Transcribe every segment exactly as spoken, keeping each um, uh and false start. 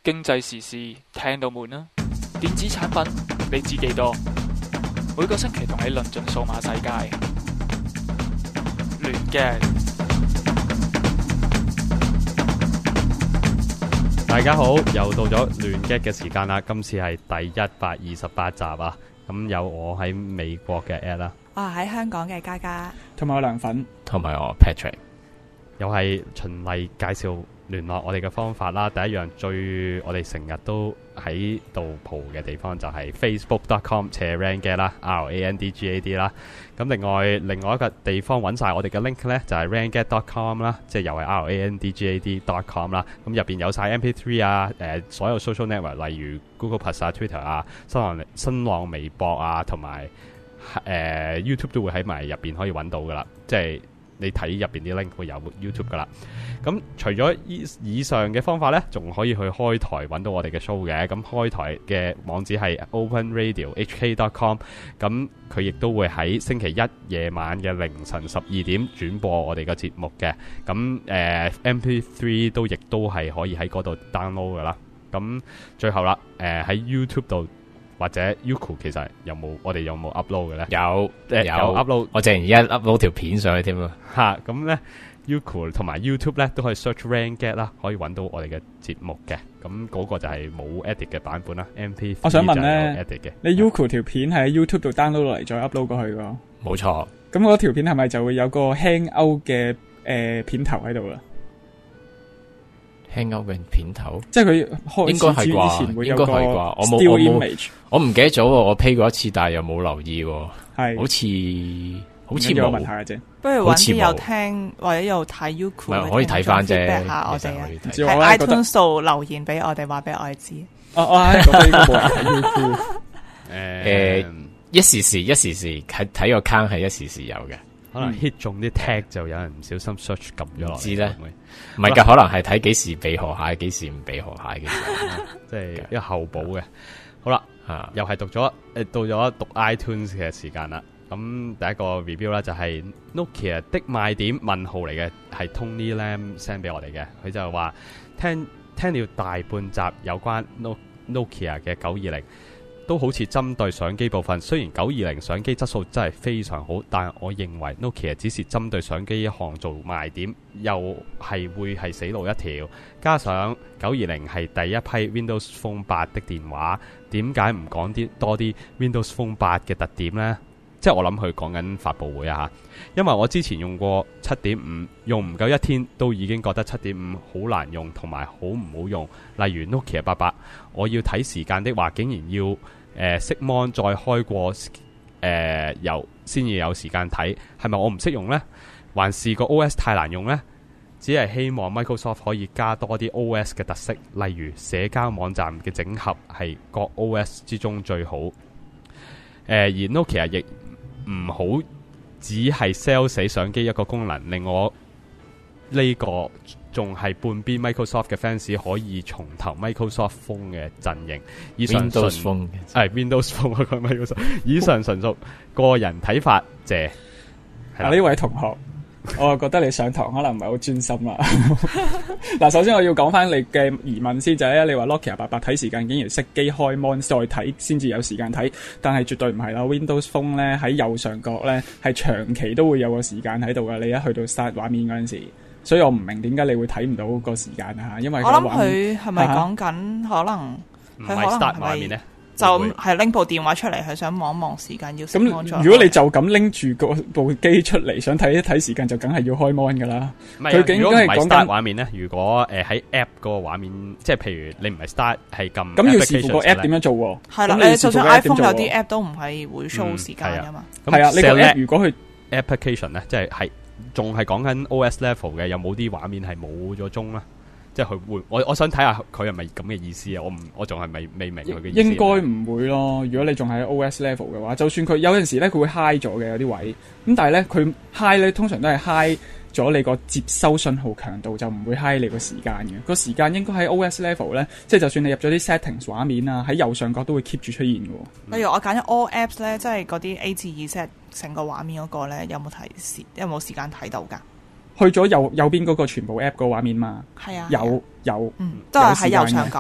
經濟時事聽到悶啦，電子產品你知幾多？每個星期同你論盡數碼世界，亂嘅。 大家好，又到咗亂 gag 嘅時間啦！今次係第一百二十八集啊！咁有我喺美國嘅 Ed 啦， 我喺香港嘅嘉嘉， 同埋我涼粉， 同埋我 Patrick， 又係循例介紹聯絡我哋嘅方法啦。第一樣最我哋成日都喺度蒲嘅地方就係 facebook dot com 斜 randgad 啦 ，R A N D G A D 啦。咁另外另外一個地方揾晒我哋嘅 link 咧，就係 randgad dot com 啦，即係又係 R A N D G A D dot com 啦。咁入邊有晒 M P three 啊，誒、呃、所有 social network， 例如 Google Plus 啊、Twitter 啊、新浪新浪微博啊，同埋誒 YouTube 都會喺埋入邊可以揾到噶啦，即係。你睇入邊啲 link 會有 YouTube 噶啦。咁除咗以上嘅方法呢，仲可以去開台揾到我哋嘅 show 嘅。咁開台嘅網址係 open radio h k dot com。咁佢亦都會喺星期一夜晚嘅凌晨十二點轉播我哋嘅節目嘅。咁誒、呃、M P three 都亦都係可以喺嗰度 download 噶啦。咁最後啦，誒、呃、喺 YouTube 度。或者 Youku 其實有冇我哋有冇 upload 嘅咧？ 有， 呃、有 upload， 我淨係而家 upload 條片上去添啊！ 嚇咁咧 Youku 同埋 YouTube 咧都可以 search randgad 啦，可以揾到我哋嘅節目嘅。咁嗰個就係冇 edit 嘅版本啦。M P 我想問咧 edit 嘅， 你 Youku 條片係喺 YouTube 度 download 落嚟再 upload 過去㗎？ 冇錯。 咁嗰條片係咪就會有個 Hangout 嘅誒、呃、片頭喺度啊？ Hangout 嘅片頭， 即係佢開應該係以前會有個 still image， 我唔記得咗喎，我 pay 過一次，但係又冇留意喎， 係好似好似冇。 有問題嘅啫， 不如揾啲有聽或者有睇 Youku， 可以睇翻啫。 下我哋啊， 喺 iTunes 度留言俾我哋，話俾我哋知。 我我喺覺得應該冇人睇 Youku。 誒，一時時一時時睇睇個 count 係一時時有嘅。 可能 hit 中啲 tag 就有人唔小心 search 撳咗落嚟。知咧， 唔係㗎，可能係睇幾時被河蟹，幾時唔被河蟹嘅， 即係一個後補嘅。好啦，啊、又係讀咗誒，到咗讀 iTunes 嘅時間啦。咁第一個 review 咧就係 Nokia 的賣點問號嚟嘅，係 Tony Lam send 俾我哋嘅。佢就話聽聽了大半集有關 Nokia 嘅九二零。都好似針對相機部分，雖然九二零相機質素真係非常好，但我認為 Nokia 只是針對相機一項做賣點，又係會係死路一條。加上九二零係第一批 Windows Phone 八的電話，點解唔講啲多啲 Windows Phone 八嘅特點呢？即係我諗佢講緊發佈會啊，因為我之前用過七點五，用唔夠一天都已經覺得七點五好難用同埋好唔好用。例如 Nokia 八百，我要睇時間的話，竟然要誒熄 mon 再開過誒有先至有時間睇，係咪我唔識用呢？還是個 O S 太難用呢？只係希望 Microsoft 可以加多啲 O S 嘅特色，例如社交網站嘅整合係各 O S 之中最好。誒、呃、而 Nokia 亦唔好只係 sell 死相機一個功能，令我呢個仲係半邊 Microsoft 嘅 fans 可以重投 Microsoft Phone 嘅陣營。以上 Windows Phone 係 Windows Phone 嗰個 Microsoft。以上純屬個人睇法，謝。 啊呢位同學，我覺得你上堂可能唔係好專心啦。嗱，首先我要講翻你嘅疑問先，就係、是、你話 Nokia 八百睇時間竟然熄機開 mon 再睇先至有時間睇，但係絕對唔係啦。Windows Phone 咧喺右上角咧係長期都會有個時間喺度噶，你一去到 start 畫面嗰陣時，所以我唔明點解你會睇唔到個時間啊？因為我諗佢係咪講緊可能唔係 start 畫面咧？ 就係拎部電話出嚟，係想望望時間，要熄 mon 再開。 咁如果你就咁拎住個部機出嚟，想睇一睇時間，就梗係要開 mon 噶啦。佢竟然係講緊畫面咧。如果誒喺、呃、app 嗰個畫面，即係譬如你唔係 start 係撳， 咁要視乎個 app 點樣做喎。 係啦，你就算 iPhone 有啲 app 都唔係會 show 時間噶嘛。 係啊，呢個 app 如果佢 application 咧，即係係仲係講緊 O S level 嘅，有冇啲畫面係冇咗鐘啦？即係佢會，我我想睇下佢係咪咁嘅意思啊？我唔，我仲係未未明佢嘅意思。應該唔會咯。如果你仲喺 O S level 嘅話，就算佢有陣時咧，佢會 high 咗嘅有啲位。咁但係咧，佢 high 咧通常都係 high 咗你個接收信號強度，就唔會 high 你個時間嘅。個時間應該喺 O S level 咧，即係就算你入咗啲 settings 畫面啊，喺右上角都會 keep 住出現嘅。 例如我揀咗 All Apps 咧，即係嗰啲 A 至 E set 成個畫面嗰個咧，有冇提示？有冇時間睇到㗎？ 去咗右右邊嗰個全部 app 個畫面嘛， 係啊， 有有， 嗯，都係喺右上角。 係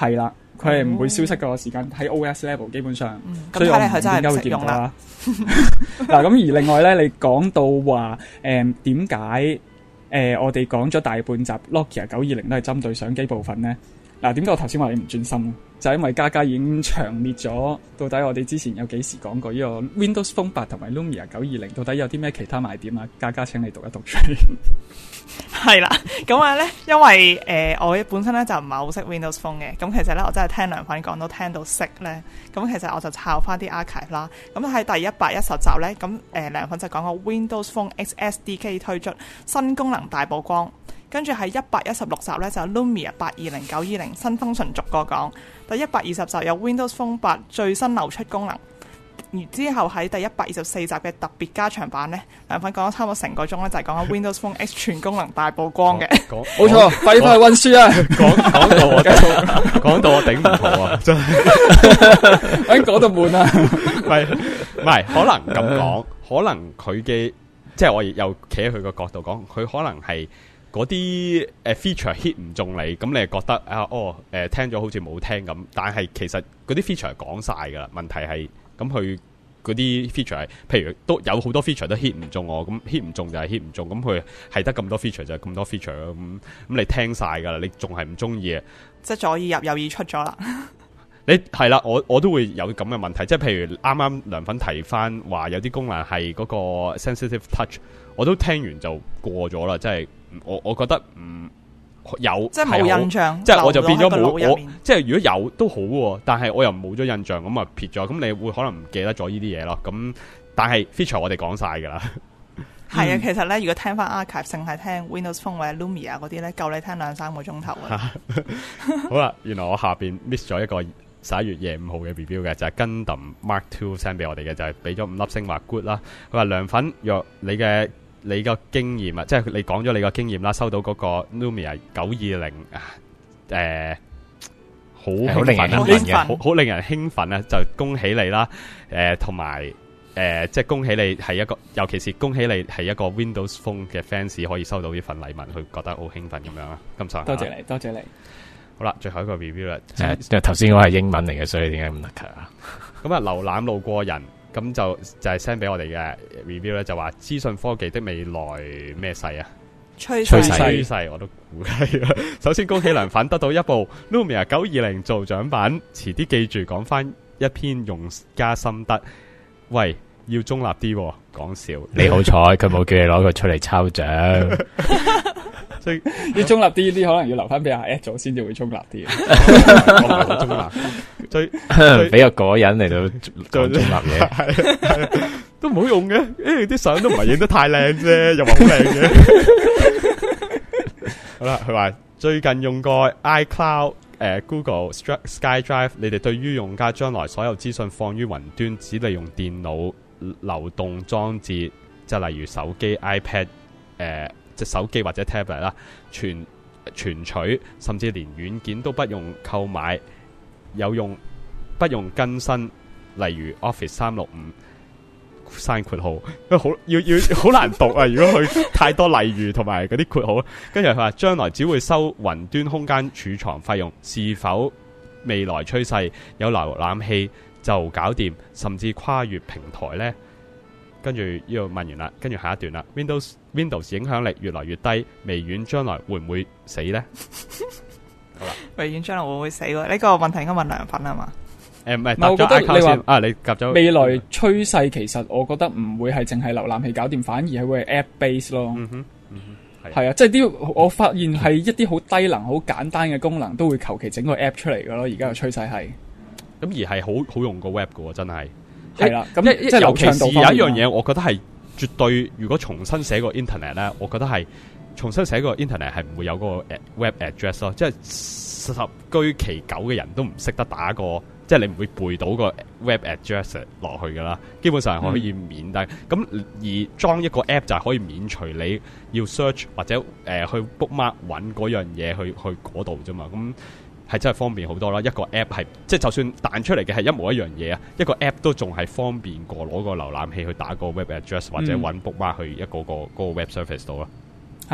係啦，佢係唔會消失個時間喺 O S level 基本上， 咁所以我唔睇嚟佢真係點解會唔識用啦見到啦。嗱咁而另外咧，你講到話誒點解誒我哋講咗大半集 Nokia 九二零都係針對相機部分咧？嗱點解我頭先話你唔專心咧？就係因為嘉嘉已經詳列咗，到底我哋之前有幾時講過呢個 Windows Phone 八同埋 Lumia 九二零到底有啲咩其他賣點啊？嘉嘉請你讀一讀出嚟。 係啦，咁啊咧，因為誒、呃、我本身咧就唔係好識 Windows Phone 嘅，咁其實咧我真係聽梁粉講到聽到識咧，咁其實我就抄翻啲 archive 啦。咁喺第一百一十集咧，咁誒、呃、梁粉就講過 Windows Phone X S D K 推出新功能大曝光，跟住喺一百一十六集咧就有 Lumia 八二零九二零新 function 逐個講，第一百二十集有 Windows Phone 八最新流出功能。而之後喺第一百二十四集嘅特別加長版呢，梁粉講咗差唔多成個鐘咧，就係講緊 Windows Phone X 全功能大曝光嘅。 冇錯，快啲翻去温書啊！ 講講到我講到我頂唔住啊！真係， 哎，講到悶啊！ 唔係唔係，可能咁講，可能佢嘅即係我又企喺佢個角度講，佢可能係嗰啲誒 feature hit 唔中你，咁你係覺得啊哦誒、呃、聽咗好似冇聽咁，但係其實嗰啲 feature 係講晒㗎啦，問題係。咁佢嗰啲 feature 係，譬如都有好多 feature 都 hit 唔中我，咁 hit 唔中就係 hit 唔中，咁佢係得咁多 feature 就係咁多 feature 咯，咁咁你聽晒㗎啦，你仲係唔中意啊？ 即係左耳入右耳出咗啦。 你係啦，我我都會有咁嘅問題，即係譬如啱啱梁粉提翻話有啲功能係嗰個 sensitive touch， 我都聽完就過咗啦，即係我我覺得唔。有即係冇印象， 即係我就變咗冇我，即係如果有都好喎，但係我又冇咗印象，咁啊撇咗，咁你會可能唔記得咗呢啲嘢咯。咁但係 feature 我哋講晒㗎啦。 係啊，其實咧，如果聽翻 archive，淨係聽 Windows Phone 或者 Lumia 嗰啲咧，夠你聽兩三個鐘頭啊。 好啦，原來我下邊 miss 咗一個十一月廿五號嘅 review 嘅，就係 Gundam Mark Two send 俾我哋嘅，就係俾咗五粒星話 good 啦。佢話梁粉若你嘅。你個經驗啊，即係你講咗你個經驗啦，收到嗰個 Lumia 九二零啊，誒，好好令人興奮嘅，好好令人興奮啊！就恭喜你啦，誒，同埋誒，即係恭喜你係一個，尤其是恭喜你係一個 Windows Phone 嘅 fans 可以收到呢份禮物，佢覺得好興奮咁樣啊！咁上下多謝你，多謝你。 好啦，最後一個 review 啦， 誒，頭先我係英文嚟嘅，所以點解唔得啊？ 咁啊，瀏覽路過人。咁就就係 send 俾我哋嘅 review 咧，就話資訊科技的未來咩勢啊？ 趨勢趨勢我都估計。首先恭喜梁粉得到一部 Lumia 九二零做獎品，遲啲記住講翻一篇用家心得。喂，要中立啲，講笑。 你好彩，佢冇叫你攞佢出嚟抄獎。 所以要中立啲啲，可能要留翻俾阿 at 咗先至會中立啲。 我唔係好中立，最俾個果人嚟到講中立嘢， 都唔好用嘅。誒，啲相都唔係影得太靚啫，又話好靚嘅。好啦，佢話最近用過 iCloud、誒 Google SkyDrive， 你哋對於用家將來所有資訊放於雲端，只利用電腦流動裝置，就例如手機、iPad、誒。隻手機或者 tablet 啦，存存取，甚至連軟件都不用購買，有用不用更新，例如 Office 三六五刪括號，好要要好難讀啊！如果佢太多例如同埋嗰啲括號，跟住佢話將來只會收雲端空間儲藏費用，是否未來趨勢有瀏覽器就搞掂，甚至跨越平台呢？跟住呢度問完啦，跟住下一段啦。Windows Windows 影響力越來越低，微軟將來會唔會死呢？好啦， 微軟將來會唔會死喎？呢、這個問題應該問梁粉啊嘛。 誒唔係， 我覺得你話啊，你夾咗未來趨勢，其實我覺得唔會係淨係瀏覽器搞掂，反而係會係 app base 咯。 嗯哼，嗯哼， 係啊，即係啲我發現係一啲好低能、好簡單嘅功能，都會求其整個 app 出嚟噶咯。而家嘅趨勢係咁而係好好用個 web 噶喎，真係。 係啦，咁即係尤其是有一樣嘢，我覺得係絕對，如果重新寫個 internet 咧，我覺得係重新寫個 internet 係唔會有個 web address 咯。即係十居其九嘅人都唔識得打個，即係你唔會背到個 web address 落去噶啦。基本上係可以免低。咁、嗯、而裝一個 app 就係可以免除你要 search 或者誒、呃、去 bookmark 揾嗰樣嘢去去嗰度啫嘛。咁係真係方便好多啦！一個 app 係即係就算彈出嚟嘅係一模一樣嘢啊，一個 app 都仲係方便過攞個瀏覽器去打個 web address 或者揾 bookmark 去一個個嗰個 web service 度咯。 係，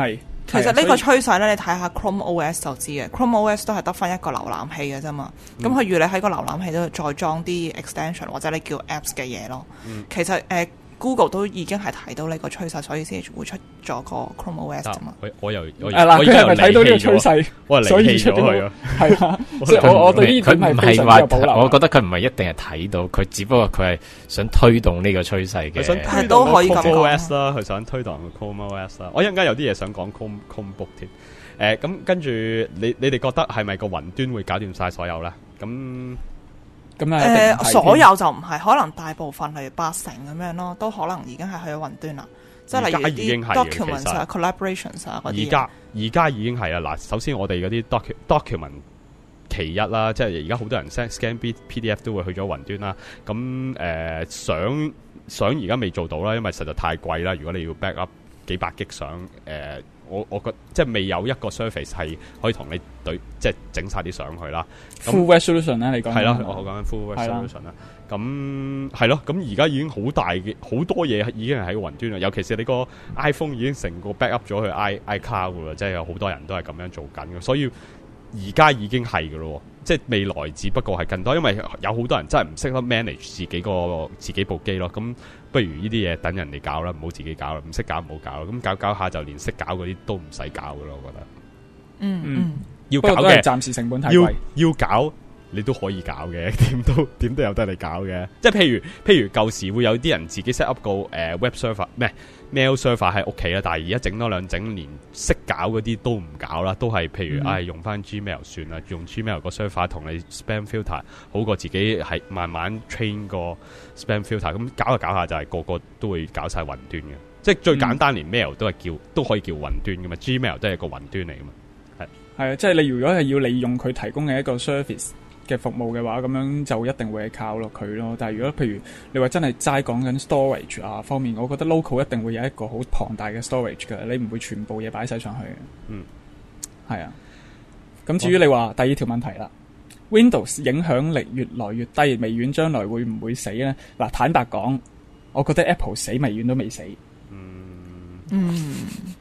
其實呢個趨勢咧，你睇下 Chrome O S 就知嘅。Chrome O S 都係得翻一個瀏覽器嘅啫嘛。咁佢預你喺個瀏覽器度再裝啲 extension 或者你叫 apps 嘅嘢咯。嗯、其實誒。呃Google 都已經係睇到呢個趨勢，所以先會出咗個 Chrome O S 啫嘛。 我我又我嗱，佢係咪睇到呢個趨勢， 我所以出咗佢啊？係啊，即係我我對呢點係非常之有保留。 我覺得佢唔係一定係睇到，佢只不過佢係想推動呢個趨勢嘅。 係都可以咁講 Chrome O S 啦，佢想推動 Chrome O S 啦。我一陣間有啲嘢想講 Chrome Chromebook 添。誒，咁跟住你你哋覺得係咪個雲端會搞掂晒所有咧？咁誒、呃，所有就唔係，可能大部分例如八成咁樣咯，都可能已經係去咗雲端啦。即係例如啲 documents 啊、collaborations 啊嗰啲。而家而家已經係啦。嗱，首先我哋嗰啲 doc document 其一啦，即係而家好多人 scan P D F 都會去咗雲端啦。咁誒、呃，想想而家未做到啦，因為實在太貴啦。如果你要 back up 幾百 G 相，誒、呃，我我覺即係未有一個 service 係可以同你對即係整晒啲相去啦。 Full resolution 咧，你講係啦，我講緊 full resolution 啦。咁係咯，咁而家已經好大嘅好多嘢已經係喺雲端啦。尤其是你個 iPhone 已經成個 back up 咗去 i iCloud 噶啦，即係有好多人都係咁樣做緊嘅。所以而家已經係噶咯，即係未來只不過係更多，因為有好多人真係唔識得 manage 自己個自己部機咯。咁不如呢啲嘢等人哋搞啦，唔好自己搞啦。唔識搞唔好搞啦。咁搞搞下就連識搞嗰啲都唔使搞噶啦，我覺得。 嗯嗯， 要搞嘅暫時成本太貴， 要要搞。你都可以搞嘅，點都點都有得你搞嘅。即係譬如譬如舊時會有啲人自己 set up 個誒、呃、web server 咩 mail server 喺屋企啦，但係而家整多兩整，連識搞嗰啲都唔搞啦，都係譬如唉、嗯哎、用翻 Gmail 算啦，用 Gmail 個 server 同你 spam filter 好過自己係慢慢 train 個 spam filter。咁搞下搞下就係個個都會搞晒雲端嘅，即係最簡單連 mail 都係叫都可以叫雲端噶嘛 ，Gmail 都係一個雲端嚟噶嘛。係係啊，即係你如果係要利用佢提供嘅一個 service嘅服務嘅話，咁樣就一定會係靠落佢咯。但係如果譬如你話真係齋講緊 storage 啊方面，我覺得 local 一定會有一個好龐大嘅 storage 嘅，你唔會全部嘢擺晒上去嘅。 嗯，係啊。咁至於你話第二條問題啦、哦、，Windows 影響力越來越低，微軟將來會唔會死呢？嗱，坦白講，我覺得 Apple 死，微軟都未死。 嗯嗯。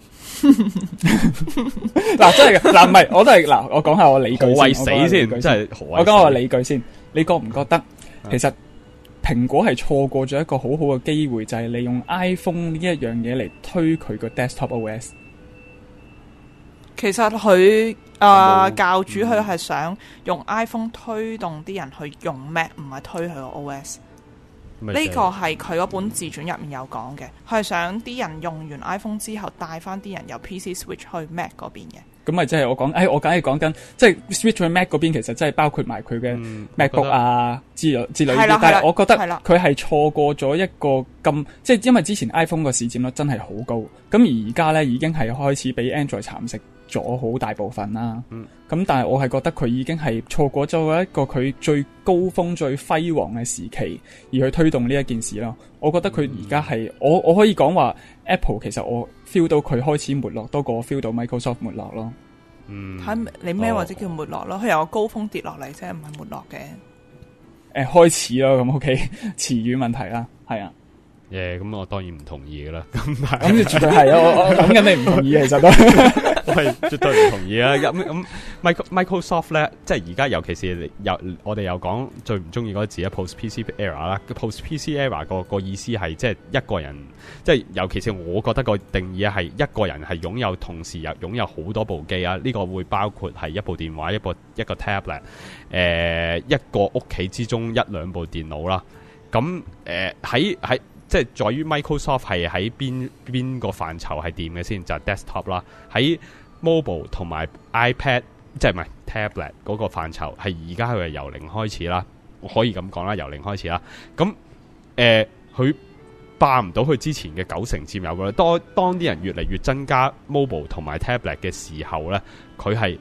嗱，真係嘅，嗱，唔係，我都係嗱，我講下我理據先， 何謂死先，真係我講我理據先。你覺唔覺得其實蘋果係錯過咗一個好好嘅機會，就係、是、利用 iPhone 呢一樣嘢嚟推佢個 Desktop O S？ 其實佢啊、呃、教主佢係想用 iPhone 推動啲人去用 Mac， 唔係推佢個 O S。呢、這個係佢嗰本自傳入面有講嘅，佢係想啲人用完 iPhone 之後帶翻啲人由 P C switch 去 Mac 嗰邊嘅。咁咪即係我講，誒、哎、我梗係講緊，即係 switch 去 Mac 嗰邊，其實真係包括埋佢嘅 MacBook 啊之類之類嘅。但係我覺得佢係錯過咗一個咁，即係因為之前 iPhone 個市佔率真係好高，咁而家咧已經係開始俾 Android 蠶食咗好大部分啦。咁、嗯、但係我係覺得佢已經係錯過咗一個佢最高峰最輝煌嘅時期，而去推動呢一件事咯。我覺得佢而家係我我可以講話 Apple 其實我 feel 到佢開始沒落多過 feel 到 Microsoft 沒落咯。 嗯， 睇你咩或者叫沒落咯？佢、哦、由個高峰跌落嚟啫，唔係沒落嘅。誒、 呃，開始咯，咁 OK，詞語問題啦，係啊。 誒、yeah, 咁我當然唔同意噶啦。 咁咁你絕對係啊！我我諗緊你唔同意，其實都我係絕對唔同意啊！咁咁 Microsoft 咧，即係而家尤其是有我哋又講最唔中意嗰個字啊 ，post P C era 啦。post P C era 個個意思係即係一個人，即係尤其是我覺得個定義係一個人係擁有同時又擁有好多部機啊！呢、這個會包括係一部電話、一部一個 tablet，誒、呃、一個屋企之中一兩部電腦啦。咁誒喺喺。即係在於 Microsoft 係喺邊邊個範疇係掂嘅先，就係、是、desktop 啦。喺 mobile 同埋 iPad， 即係唔係 tablet 嗰個範疇，係而家佢係由零開始啦。我可以咁講啦，由零開始啦。咁誒，佢霸唔到佢之前嘅九成佔有嘅。當當啲人越嚟越增加 mobile 同埋 tablet 嘅時候咧，佢係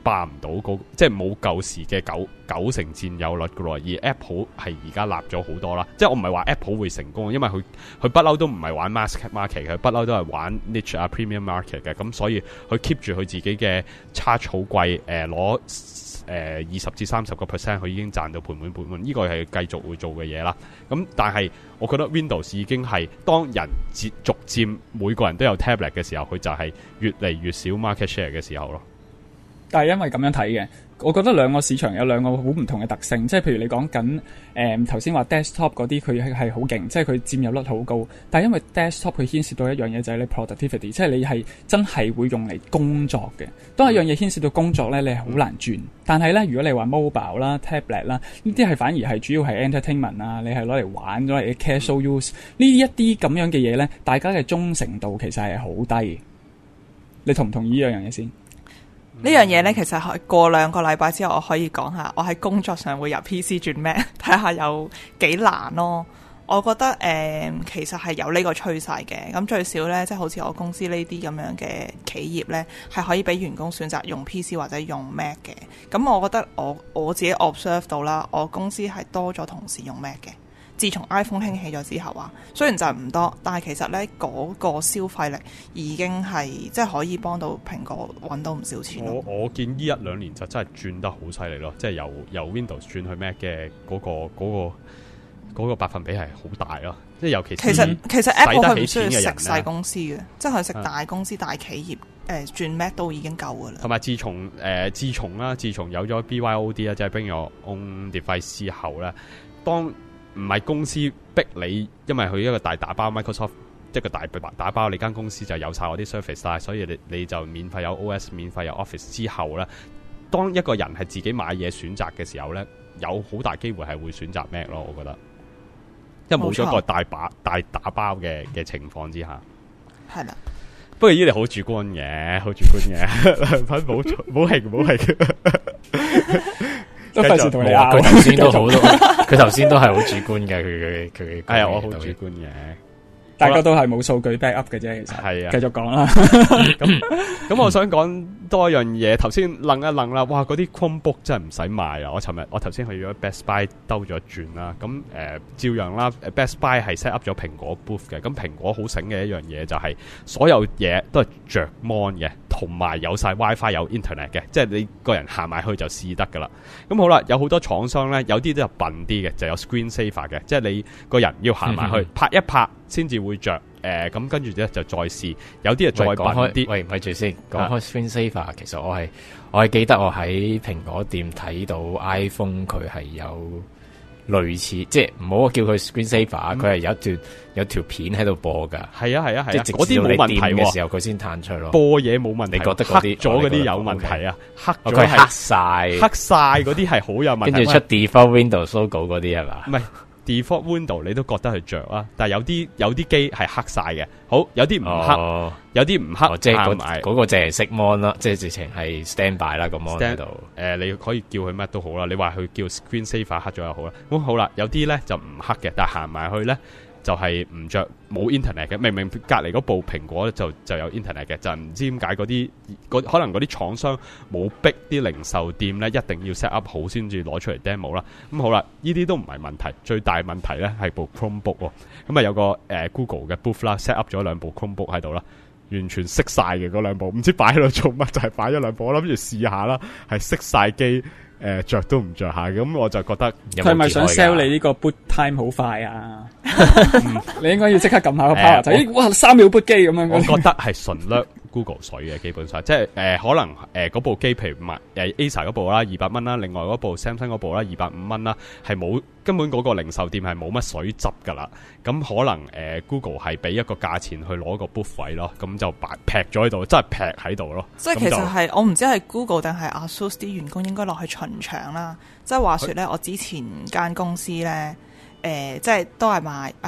霸唔到嗰，即係冇舊時嘅九九成佔有率㗎咯。而 Apple 係而家立咗好多啦，即係我唔係話 Apple 會成功，因為佢佢不嬲都唔係玩 mass market 嘅，不嬲都係玩 niche 啊 premium market 嘅，咁所以佢 keep 住佢自己嘅 charge 好貴，誒攞誒二十至三十個 percent， 佢已經賺到盤滿缽滿，呢個係繼續會做嘅嘢啦。咁但係我覺得 Windows 已經係當人漸逐漸每個人都有 tablet 嘅時候，佢就係越嚟越少 market share 嘅時候咯。 但係因為咁樣睇嘅，我覺得兩個市場有兩個好唔同嘅特性，即係譬如你講緊誒頭先話 desktop 嗰啲，佢係好勁，即係佢佔有率好高。但係因為 desktop 佢牽涉到一樣嘢就係你 productivity， 即係你係真係會用嚟工作嘅。當一樣嘢牽涉到工作咧，你係好難轉。但係咧，如果你話 mobile 啦、tablet 啦，呢啲係反而係主要係 entertainment 啊，你係攞嚟玩、攞嚟 casual use 呢一啲咁樣嘅嘢咧，大家嘅忠誠度其實係好低。你同唔同意呢樣嘢先？ 呢樣嘢呢，其實係過兩個禮拜之後，我可以講下，我喺工作上會由 P C 轉 Mac，睇下有幾難咯。我覺得誒、呃，其實係有呢個趨勢嘅。咁最少呢，即係好似我公司呢啲咁樣嘅企業呢，係可以俾員工選擇用 P C 或者用 Mac 嘅。咁我覺得我我自己 observe 到啦，我公司係多咗同事用 Mac 嘅。自從 iPhone 興起咗之後啊，雖然就唔多，但係其實呢嗰、那個消費力已經係即係可以幫到蘋果揾到唔少錢。 我我見呢一兩年就真係轉得好犀利咯，即係由由 Windows 轉去 Mac 嘅嗰、那個嗰、那個嗰、那個百分比係好大咯。即係尤其其實其實 Apple 佢唔需要食細公司嘅， 嗯、 即係佢食大公司、大企業誒、呃、轉 Mac 都已經夠㗎啦。同埋自從誒、呃、自從啦，自從有咗 B Y O D 啦，即係 Bring Your Own Device 之後咧，當唔係公司逼你，因為佢一個大打包 Microsoft 一個大打包，你間公司就有晒我啲 service 啦，所以你你就免費有 O S， 免費有 Office 之後咧，當一個人係自己買嘢選擇嘅時候咧，有好大機會係會選擇 Mac 咯，我覺得，因為冇咗個大把大打包嘅嘅情況之下， 係啦。 不過呢啲好主觀嘅，好主觀嘅，反正冇冇興冇興。 都費事同你拗，佢頭先都好多，佢頭先都係好主觀嘅，佢佢佢。 係啊，我好主觀嘅， 大家都係冇數據 back up 嘅啫，其實。係啊，繼續講啦。 咁咁，我想講多一樣嘢。頭先諗一諗啦，哇！嗰啲 Chromebook 真係唔使買啊！我尋日我頭先去咗 Best Buy 兜咗轉啦，咁誒、呃、照樣啦。Best Buy 係 set up 咗蘋果 booth 嘅，咁蘋果好醒嘅一樣嘢就係、是、所有嘢都係着 mon 嘅。同埋有晒 WiFi 有 Internet 嘅，即係你個人行埋去就試得噶啦。咁好啦，有好多廠商咧，有啲都係笨啲嘅，就有 Screen Saver 嘅，即係你個人要行埋去、嗯、拍一拍先至會着。誒、呃，咁跟住咧就再試。有啲就再笨啲。 喂，咪住先，講開 Screen Saver，其實我係我係記得我喺蘋果店睇到 iPhone 佢係有類似，即係唔好叫佢 Screen Saver，佢係、嗯、有一段有條片喺度播噶。 係啊係啊係啊， 即係嗰啲冇問題嘅時候佢先彈出咯。 播嘢冇問題， 你覺得嗰啲黑咗嗰啲有問題啊？黑咗佢黑晒， 黑晒嗰啲係好有問題。 跟住出 Default Windows logo 嗰啲係嘛？ 唔係 Default Window 你都覺得係着啊，但係有啲有啲機係黑晒嘅。好，有啲唔黑，哦、有啲唔黑， 哦、即係嗰嗰個淨係熄 mon 啦，即係直情係 standby 啦個 mon 喺度。誒、 呃，你可以叫佢乜都好啦，你話佢叫 Screen Saver 黑咗又好啦。咁好啦，有啲咧就唔黑嘅，但係行埋去咧就係唔着冇 internet 嘅。明明隔離嗰部蘋果就就有 internet 嘅，就唔知點解嗰啲可能嗰啲廠商冇逼啲零售店咧一定要 set up 好先至攞出嚟 demo 啦。咁好啦，呢啲都唔係問題，最大問題咧係部 Chromebook 喎。咁啊有個誒、呃、Google 嘅 booth 啦 set up 咗兩部 Chromebook 喺度啦，完全熄晒嘅嗰兩部，唔知擺喺度做乜，就係擺咗兩部，我諗住試下啦，係熄晒機。誒、呃，着都唔着下，咁我就覺得佢係咪想 sell 你呢個 boot time 好快啊？嗯、你應該要即刻撳下個 power，就、呃、哇三秒 boot 機咁樣。 我覺得係純掠 Google 水嘅，基本上即係誒、呃，可能誒嗰、呃、部機，譬如買誒 Acer 嗰部啦，二百蚊啦，另外嗰部 Samsung 嗰部啦，二百五蚊啦，係冇根本嗰個零售店係冇乜水執噶啦。咁可能誒、呃、Google 係俾一個價錢去攞個 boot 位咯，咁就擺劈咗喺度，真係劈喺度咯。 即係其實係我唔知係 Google 定係 Asus 啲員工應該落去巡場啦。即係話說咧，我之前間公司咧，誒、呃，即係都係賣啊，不過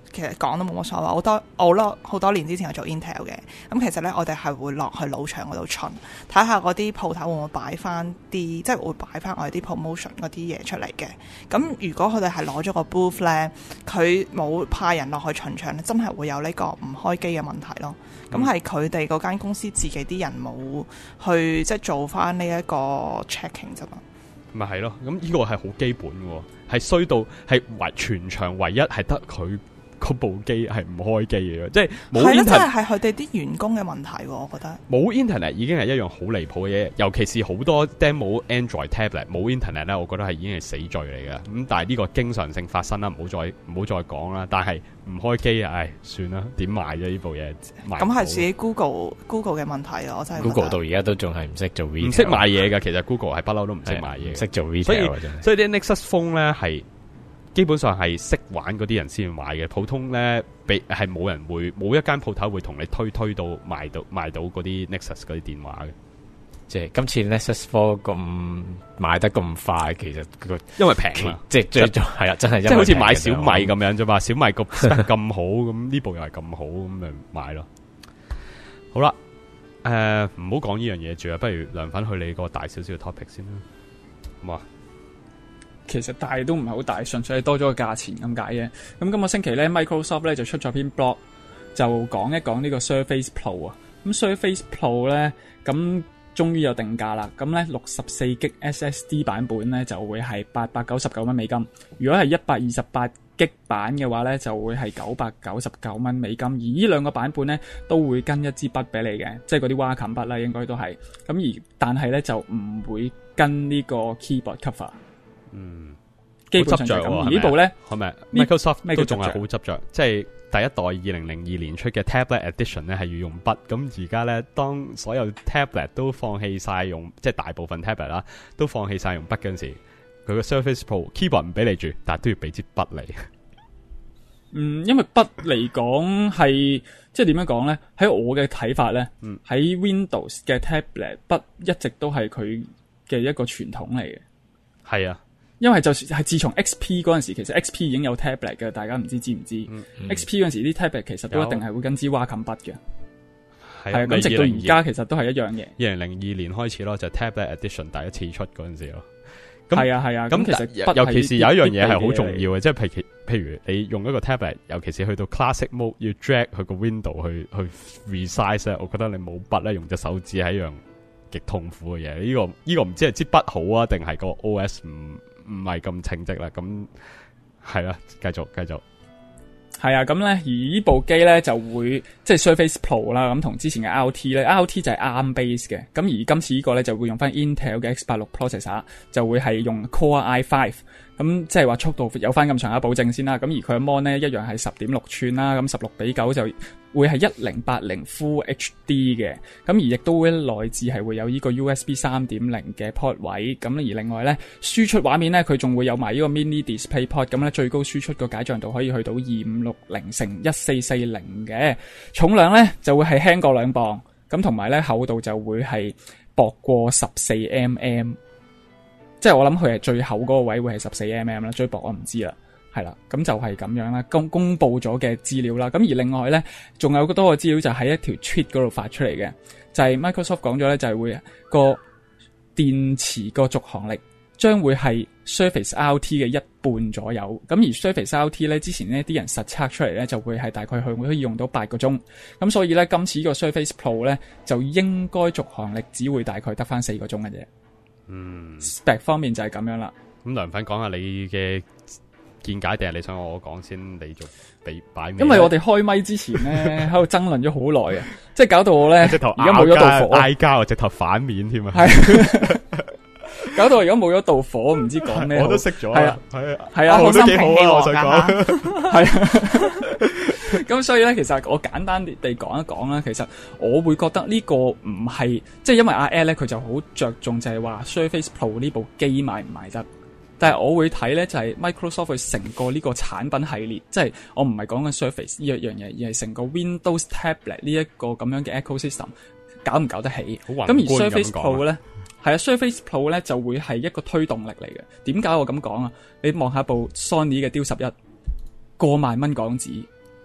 其實講都冇乜所謂。好多好多好多年之前我做 Intel 嘅，咁其實咧我哋係會落去老場嗰度巡，睇下嗰啲鋪頭會唔會擺翻啲，即係會擺翻我哋啲 promotion 嗰啲嘢出嚟嘅。咁如果佢哋係攞咗個 booth 咧，佢冇派人落去巡場咧，真係會有呢個唔開機嘅問題咯。咁係佢哋嗰間公司自己啲人冇去即係做翻呢一個 checking 啫嘛。 咪係咯，咁呢個係好基本嘅，係衰到係唯全場唯一係得佢嗰部機係唔開機嘅，即係冇 internet。係咯，真係係佢哋啲員工嘅問題，我覺得。冇 internet 已經係一樣好離譜嘅嘢，尤其是好多 demo Android tablet 冇 internet 咧，我覺得係已經係死罪嚟嘅。咁但係呢個經常性發生啦，唔好再唔好再講啦。但係唔開機啊，唉，算啦，點賣啫呢部嘢？咁係自己 Google Google 嘅問題啊！我真係 Google 到而家都仲係唔識做 retail， 唔識賣嘢㗎。其實 Google 係不嬲都唔識賣嘢， 唔識做 retail。 所以所以啲 Nexus Phone 咧係。基本上係識玩嗰啲人先買嘅，普通咧，俾係冇人會冇一間鋪頭會同你推推到賣到賣到嗰啲 Nexus 嗰啲電話嘅。 即係今次 Nexus Four 咁賣得咁快，其實個因為平啊， 即係最係啦，真係即係好似買小米咁樣啫嘛。小米個咁好，咁呢部又係咁好，咁咪買咯。好啦，誒唔好講呢樣嘢住啊，不如涼粉去你個大少少嘅 topic 先啦，好嘛？ 其實大都唔係好大，純粹係多咗個價錢咁解嘅。咁今個星期咧 ，Microsoft 咧就出咗篇 blog，就講一講呢個 Surface Pro 啊。咁 Surface Pro 咧，咁終於有定價啦。咁咧六十四 G S S D 版本咧就會係八百九十九蚊美金，如果係一百二十八 G 版嘅話咧就會係九百九十九蚊美金。而呢兩個版本咧都會跟一支筆俾你嘅，即係嗰啲挖琴筆啦，應該都係。咁而但係咧就唔會跟呢個 keyboard cover。嗯，基本上就咁。而呢部咧， 係咪 Microsoft 都仲係好執着？即係第一代二零零二年出嘅 Tablet Edition 咧，係要用筆。咁而家咧，當所有 Tablet 都放棄晒用，即係大部分 Tablet 啦，都放棄晒用筆嗰陣時，佢個 Surface Pro keyboard 唔俾你住，但係都要俾支筆你。 嗯，因為筆嚟講係即係點樣講咧？喺我嘅睇法咧，喺、嗯、Windows 嘅 Tablet 筆一直都係佢嘅一個傳統嚟嘅。係啊。因為就係自從 X P 嗰陣時，其實 X P 已經有 tablet 嘅，大家唔知知唔知、嗯嗯、？X P 嗰陣時啲 tablet 其實都一定係會跟支挖琴筆嘅，係啊。咁直到而家其實都係一樣嘢。二零零二年開始咯，就係、tablet edition 第一次出嗰陣時咯。係啊係啊。咁其實尤其是有一樣嘢係好重要嘅，即係譬如譬如你用一個 tablet， 尤其是去到 classic mode 要 drag 佢個 window 去去 resize 咧，我覺得你冇筆咧，用隻手指係一樣極痛苦嘅嘢。呢、這個呢、這個唔知係支筆好啊，定係個 O S 唔？唔係咁稱職啦，咁係啦，繼續繼續， 係啊，咁咧而呢部機咧就會即係 Surface Pro 啦，咁同之前嘅 R T 咧 ，R T 就係 ARM base 嘅，咁而今次呢個咧就會用翻 Intel 嘅 X 八六 processor， 就會係用 Core i 五。咁即係話速度有翻咁上下保證先啦，咁而佢嘅 mon 咧一樣係十點六寸啦，咁十六比九就會係一零八零 Full H D 嘅，咁而亦都會內置係會有呢個 U S B 三點零 嘅 port 位，咁而另外咧輸出畫面咧佢仲會有埋呢個 mini display port，咁咧最高輸出個解像度可以去到二五六零乘一四四零嘅，重量咧就會係輕過兩磅，咁同埋咧厚度就會係薄過十四 millimeters。即係我諗佢係最厚嗰個位會係十四 millimeters 啦，最薄我唔知啦，係啦，咁就係咁樣啦，公公布咗嘅資料啦。咁而另外咧，仲有多個資料就喺一條 tweet 嗰度發出嚟嘅，就係、是、Microsoft 講咗咧，就係會個電池個續航力將會係 Surface R T 嘅一半左右。咁而 Surface R T 咧，之前呢啲人實測出嚟咧，就會係大概去可以用到八個鐘。咁所以咧，今次呢個 Surface Pro 咧，就應該續航力只會大概得翻四個鐘嘅啫。嗯 ，spec 方面就係咁樣啦。 咁涼粉講下你嘅見解，定係你想我講先？你做俾擺面。 因為我哋開咪之前咧喺度爭論咗好耐啊，即係搞到我咧而家冇咗道火， 嗌交啊，直頭反面添啊。 係，搞到我而家冇咗道火，唔知講咩。 我都識咗。 係啊， 係啊， 係啊， 好心平氣和我想講。 係啊。咁所以咧，其實我簡單地講一講啦。其實我會覺得呢個唔係，即係因為阿 Ed 咧，佢就好着重就係話 Surface Pro 呢部機賣唔賣得。但係我會睇咧，就係 Microsoft 佢成個呢個產品系列，即係我唔係講緊 Surface 呢一樣嘢，而係成個 Windows Tablet 呢一個咁樣嘅 ecosystem 搞唔搞得起？咁而 Surface Pro 咧，係啊 Surface Pro 咧就會係一個推動力嚟嘅。點解我咁講啊？你望下部 Sony 嘅 D 十一過萬蚊港紙。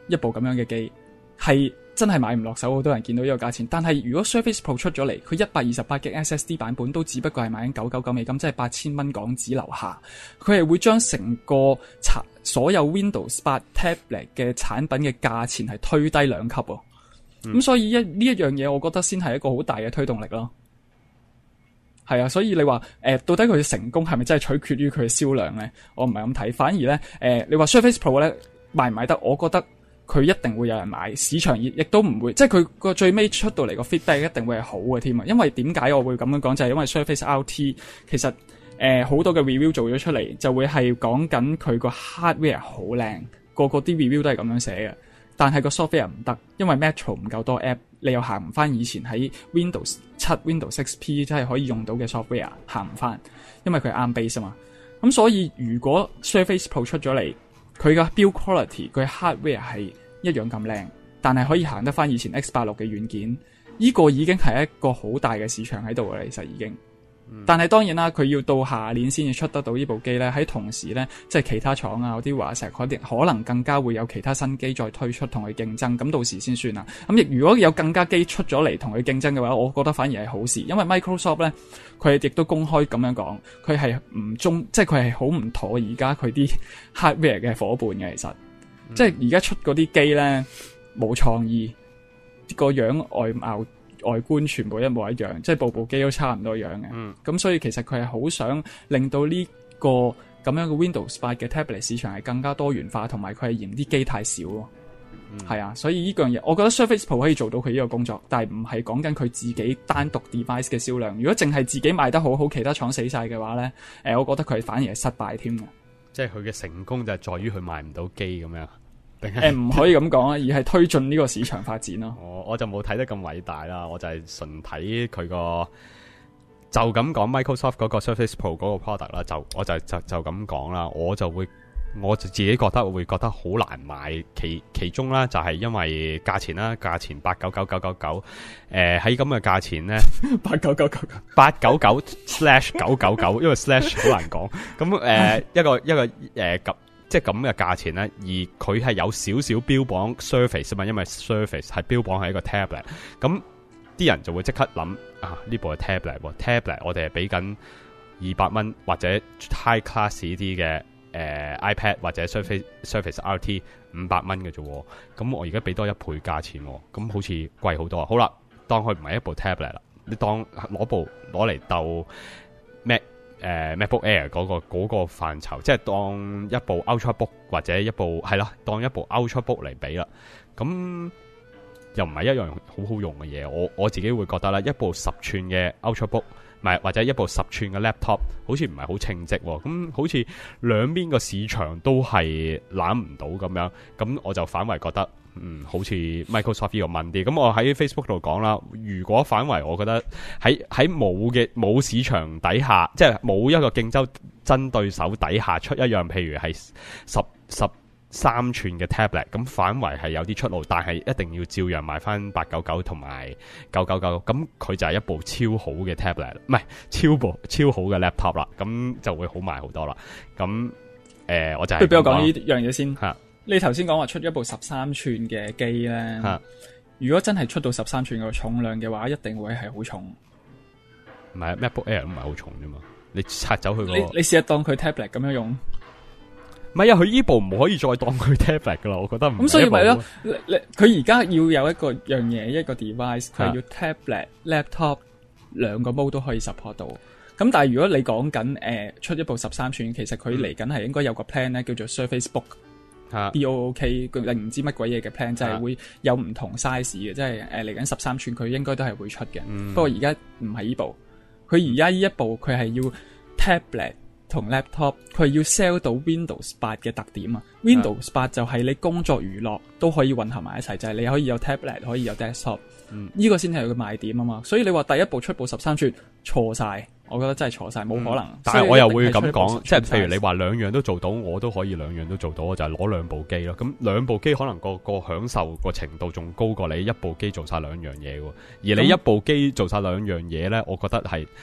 一部咁樣嘅機，係真係買唔落手，好多人見到呢個價錢。但係如果 Surface Pro 出咗嚟，佢一百二十八 G S S D 版本都只不過係買緊九百九十九美金，即係八千蚊港紙樓下。佢係會將成個所有 Windows 八 Tablet 嘅產品嘅價錢係推低兩級喎。咁、嗯、所以一呢一樣嘢，我覺得先係一個好大嘅推動力咯。係啊，所以你話誒、呃，到底佢嘅成功係咪真係取決於佢嘅銷量咧？我唔係咁睇，反而咧誒、呃，你話 Surface Pro 咧賣唔賣得？我覺得佢一定會有人買，市場亦亦都唔會，即係佢個最尾出到嚟個 feedback 一定會係好嘅添啊！因為點解我會咁樣講？就係、是、因為 Surface R T 其實誒好、呃、多嘅 review 做咗出嚟，就會係講緊佢個 hardware 好靚，個個啲 review 都係咁樣寫嘅。但係個 software 唔得，因為 Metro 唔夠多 app， 你又行唔翻以前喺 Windows 七、Windows X P 即係可以用到嘅 software， 行唔翻，因為佢係啱 base 啊嘛。咁所以如果 Surface Pro 出咗嚟，佢嘅 build quality， 佢 hardware 係一樣咁靚，但係可以行得翻以前 X 八十六 嘅軟件，呢、呢個已經係一個好大嘅市場喺度嘅，其實已經。但係當然啦，佢要到下年先至出得到呢部機咧。喺同時咧，即係其他廠啊，嗰啲華碩嗰啲可能更加會有其他新機再推出同佢競爭。咁到時先算啦。咁亦如果有更加機出咗嚟同佢競爭嘅話，我覺得反而係好事，因為 Microsoft 咧，佢亦都公開咁樣講，佢係唔中，即係佢係好唔妥而家佢啲 hardware 嘅伙伴嘅。其實，嗯、即係而家出嗰啲機咧冇創意，個樣外貌。外觀全部一模一樣，即係部部機都差唔多樣嘅。咁、嗯、所以其實佢係好想令到呢個咁樣嘅 Windows 八嘅 tablet 市場係更加多元化，同埋佢係嫌啲機太少咯。係、嗯、啊，所以呢樣嘢，我覺得 Surface Pro 可以做到佢呢個工作，但係唔係講緊佢自己單獨 device 嘅銷量。如果淨係自己賣得好好，其他廠死晒嘅話咧，誒、呃，我覺得佢反而係失敗添嘅。即係佢嘅成功就係在於佢賣唔到機咁樣。誒，唔可以咁講啊，而係推進呢個市場發展咯。我我就冇睇得咁偉大啦，我就係純睇佢個就咁講 Microsoft 嗰個 Surface Pro 嗰個 product 啦，就我就就就咁講啦，我就會我就自己覺得會覺得好難買，其其中啦就係因為價錢啦，價錢八九九九九九，誒喺咁嘅價錢咧，八九九九九八九九 slash 九九九，因為 slash 好難講，咁誒、呃、一個一個誒咁。呃即係咁嘅價錢咧，而佢係有少少標榜 Surface 啊嘛，因為 Surface 係標榜係一個 tablet， 咁啲人就會即刻諗啊，呢部係 tablet，tablet 我哋係俾緊二百蚊或者 high class 啲嘅誒 iPad 或者 Surface Surface R T 五百蚊嘅啫，咁我而家俾多一倍價錢，咁好似貴好多。好啦，當佢唔係一部 tablet 啦，你當攞部攞嚟鬥 Mac。誒、呃、MacBook Air 嗰、那個嗰、那個範疇，即係當一部 Ultrabook 或者一部係啦，當一部 Ultrabook 嚟比啦，咁又唔係一樣好好用嘅嘢。我我自己會覺得啦，一部十寸嘅 Ultrabook，唔係或者一部十寸嘅 Laptop， 好似唔係好稱職喎。咁好似兩邊個市場都係攬唔到咁樣，咁我就反為覺得。嗯，好似 Microsoft 呢個問啲，咁我喺 Facebook 度講啦。如果反為，我覺得喺喺冇嘅冇市場底下，即係冇一個競爭爭對手底下出一樣，譬如係十十三寸嘅 tablet， 咁反為係有啲出路，但係一定要照樣賣翻八九九同埋九九九，咁佢就係一部超好嘅 tablet， 唔係超部超好嘅 laptop 啦，咁就會好賣好多啦。咁誒、呃，我就係不如俾我講呢樣嘢先吓。你頭先講話出一部十三寸嘅機咧，如果真係出到十三寸個重量嘅話，一定會係好重。唔係 MacBook Air 唔係好重啫嘛，你拆走佢個，你你試下當佢 tablet 咁樣用。唔係啊，佢呢部唔可以再當佢 tablet 噶啦，我覺得唔。咁所以咪咯，佢而家要有一個樣嘢，一個 device， 佢要 tablet、laptop 兩個 mode 都可以 support 到。咁但係如果你講緊誒出一部十三寸，其實佢嚟緊係應該有個 plan 咧，叫做 Surface Book。B O O K 佢令唔知乜鬼嘢嘅 plan， 就係會有唔同 size 嘅，即係誒嚟緊十三寸佢應該都係會出嘅。嗯、不過而家唔係呢部，佢而家呢一部佢係要 tablet 同 laptop， 佢係要 sell 到 Windows 八嘅特點啊。Windows 八就係你工作娛樂都可以混合埋一齊，就係、是、你可以有 tablet 可以有 desktop，呢、嗯、個先係佢賣點啊嘛。所以你話第一部出部十三寸錯晒。我覺得真係錯晒，冇可能。嗯、但係我又會咁講，即係譬如你話兩樣都做到，我都可以兩樣都做到，我就係攞兩部機咯。咁兩部機可能個個享受個程度仲高過你一部機做晒兩樣嘢喎。而你一部機做晒兩樣嘢咧，我覺得係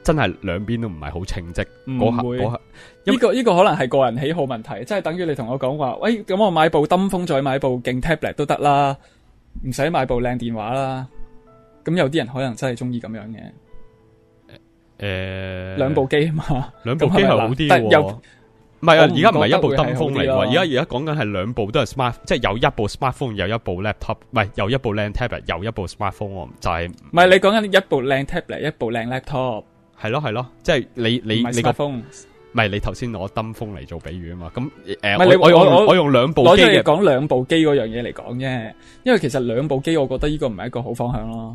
真係兩邊都唔係好稱職唔嗰下會嗰下。 呢、個呢、個可能係個人喜好問題，即係等於你同我講話，喂，咁我買部登峰再買部勁 tablet 都得啦，唔使買部靚電話啦。咁有啲人可能真係中意咁樣嘅。 誒， 兩部機啊嘛， 兩部機係好啲但又喎。唔係啊，而家唔係一部登我唔峰嚟喎， 覺得會係好啲咯而家而家講緊係兩部都係 smart，即係有一部 smartphone，有一部 laptop，唔係有一部靚 tablet，有一部 smartphone 喎，就係唔係你講緊一部靚 tablet，一部靚 laptop， 係咯係咯，即係你你唔係你個 smartphone。 唔係你頭先攞登峰嚟做比喻啊嘛，咁誒唔係你我我用我我我用兩部攞出嚟機嘅， 講兩部機嗰樣嘢嚟講啫，因為其實兩部機，我覺得呢個唔係一個好方向咯。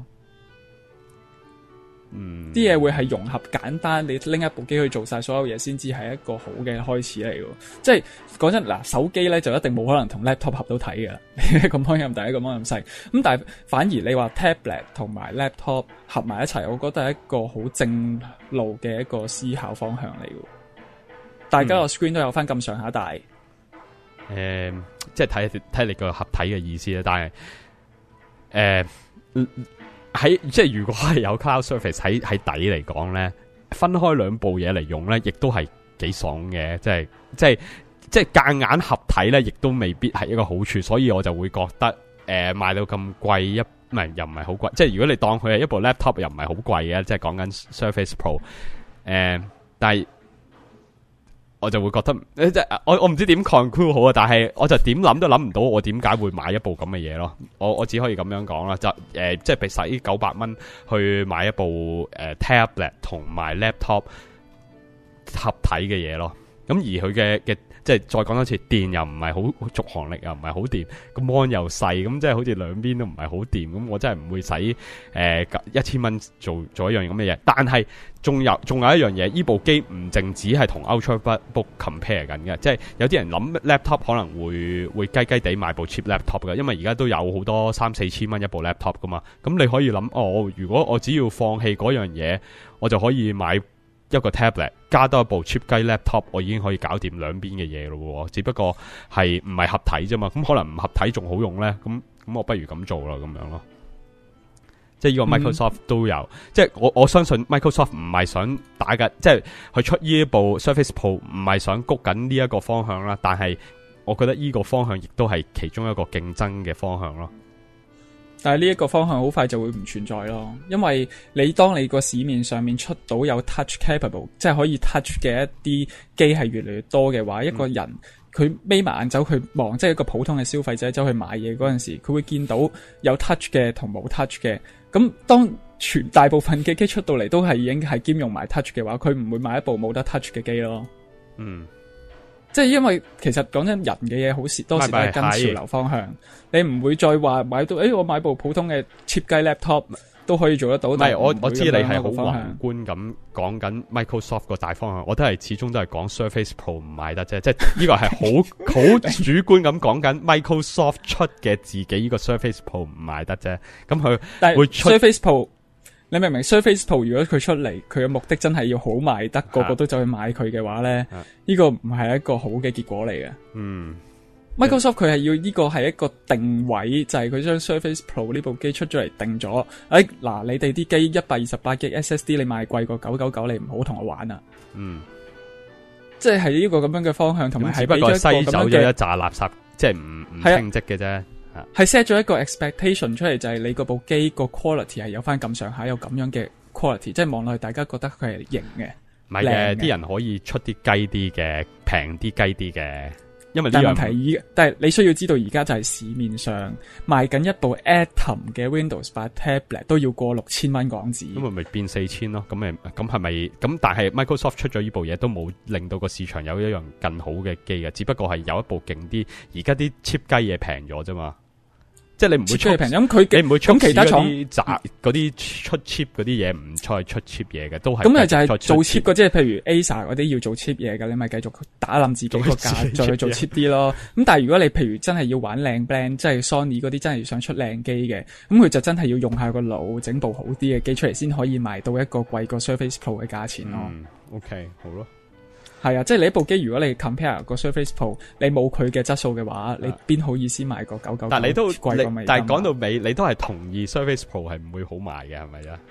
嗯， 啲嘢會係融合簡單，你拎一部機去做晒所有嘢，先至係一個好嘅開始嚟嘅。即係講真，嗱，手機咧就一定冇可能同 laptop 合到睇嘅，一個 mon咁大，一個 mon 咁細。咁但係反而你話 tablet 同埋 laptop 合埋一齊，我覺得係一個好正路嘅一個思考方向嚟嘅。大家個 screen 都有翻咁上下大。 誒、嗯，即係睇睇你個合體嘅意思啦，但係誒。呃喺即係如果係有 cloud surface 喺喺底嚟講咧，分開兩部嘢嚟用咧，亦都係幾爽嘅。即係即係即係夾硬合體咧，亦都未必係一個好處。所以我就會覺得誒、呃、賣到咁貴一唔係又唔係好貴。即係如果你當佢係一部 laptop 又唔係好貴嘅，即係講緊 Surface Pro 誒、呃，但係。我就會覺得，即係我我唔知點 conclude 好啊，但係我就點諗都諗唔到，我點解會買一部咁嘅嘢咯？我我只可以咁樣講啦，就誒、呃，即係俾使九百蚊去買一部誒、呃、tablet 同埋 laptop 合體嘅嘢咯。咁而佢嘅嘅即係再講多次，電又唔係好續航力又唔係好掂，個 mon 又細，咁即係好似兩邊都唔係好掂，咁我真係唔會使誒一千蚊做做一樣咁嘅嘢。但係仲有仲有一樣嘢，呢部機唔淨止係同 Ultrabook compare 緊嘅，即係有啲人諗 laptop 可能會會雞雞地買部 cheap laptop 嘅，因為而家都有好多三四千蚊一部 laptop 噶嘛。咁你可以諗哦，如果我只要放棄嗰樣嘢，我就可以買一個 tablet 加多一部 cheap 雞 laptop， 我已經可以搞掂兩邊嘅嘢咯。只不過係唔係合體啫嘛，咁可能唔合體仲好用咧。咁咁我不如咁做啦，咁樣咯。即係呢個 Microsoft 都有，嗯、即係我我相信 Microsoft 唔係想打緊，即係佢出呢一部 Surface Pro 唔係想谷緊呢一個方向啦。但係我覺得呢個方向亦都係其中一個競爭嘅方向咯。 但係呢一個方向好快就會唔存在咯，因為你當你個市面上面出到有 touch capable， 即係可以 touch 嘅一啲機係越嚟越多嘅話，嗯、一個人佢眯埋眼走去望，即係一個普通嘅消費者走去買嘢嗰陣時，佢會見到有 touch 嘅同冇 touch 嘅。咁當全大部分嘅機出到嚟都係已經係兼容埋 touch 嘅話，佢唔會買一部冇得 touch 嘅機咯。嗯。即係因為其實講真，人嘅嘢好時多時都係跟潮流方向，你唔會再話買到，誒、欸、我買部普通嘅 cheap 雞 laptop 都可以做得到。唔係我我知你係好宏觀咁講緊 Microsoft 個大方向，我都係始終都係講 Surface Pro 唔買得啫，即係呢個係好好主觀咁講緊 Microsoft 出嘅自己呢個 Surface Pro 唔買得啫。咁佢會出 Surface Pro。你明唔明 Surface Pro 如果佢出嚟，佢嘅目的真係要好賣得，個個都走去買佢嘅話咧，呢、呢個唔係一個好嘅結果嚟嘅。嗯 ，Microsoft 佢係要呢個係一個定位，就係佢將 Surface Pro 呢部機出咗嚟定咗。誒、哎，嗱，你哋啲機一百二十八 G S S D 你賣貴過九九九，你唔好同我玩啊！嗯，即係呢個咁樣嘅方向，同埋係俾咗一個咁樣嘅一紮垃圾，即係唔唔稱職嘅啫。 係 set 咗一個 expectation 出嚟，就係你嗰部機個 quality 係有翻咁上下，有咁樣嘅 quality， 即係望落去大家覺得佢係型嘅。 唔係嘅，啲人可以出啲雞啲嘅，平啲雞啲嘅。因為呢樣但係問題，但係你需要知道，而家就係市面上賣緊一部 Atom 嘅 Windows 八 tablet 都要過六千蚊港紙。 咁咪咪變四千咯？咁咪咁係咪？咁但係 Microsoft 出咗呢部嘢都冇令到個市場有一樣更好嘅機嘅，只不過係有一部勁啲。而家啲 cheap 雞嘢平咗啫嘛。即係你唔會出平，咁佢你唔會出咁其他廠嗰啲出 cheap 嗰啲嘢唔再出 cheap 嘢嘅，都係咁咪就係做 cheap 嘅，即係譬如 Acer 嗰啲要做 cheap 嘢嘅，你咪繼續打冧自己個價，再去做 cheap 啲咯。咁但係如果你譬如真係要玩靚 brand，即係 Sony 嗰啲真係想出靚機嘅，咁佢就真係要用下個腦，整部好啲嘅機出嚟，先可以賣到一個貴過 Surface Pro 嘅價錢咯。 嗯，OK， 好咯。 係啊，即係你一部機，如果你 compare 個 Surface Pro，你冇佢嘅質素嘅話，你邊好意思買個九九九？ 但係你都貴過美金， 但係講到尾，你都係同意 Surface Pro 係唔會好賣嘅，係咪啊？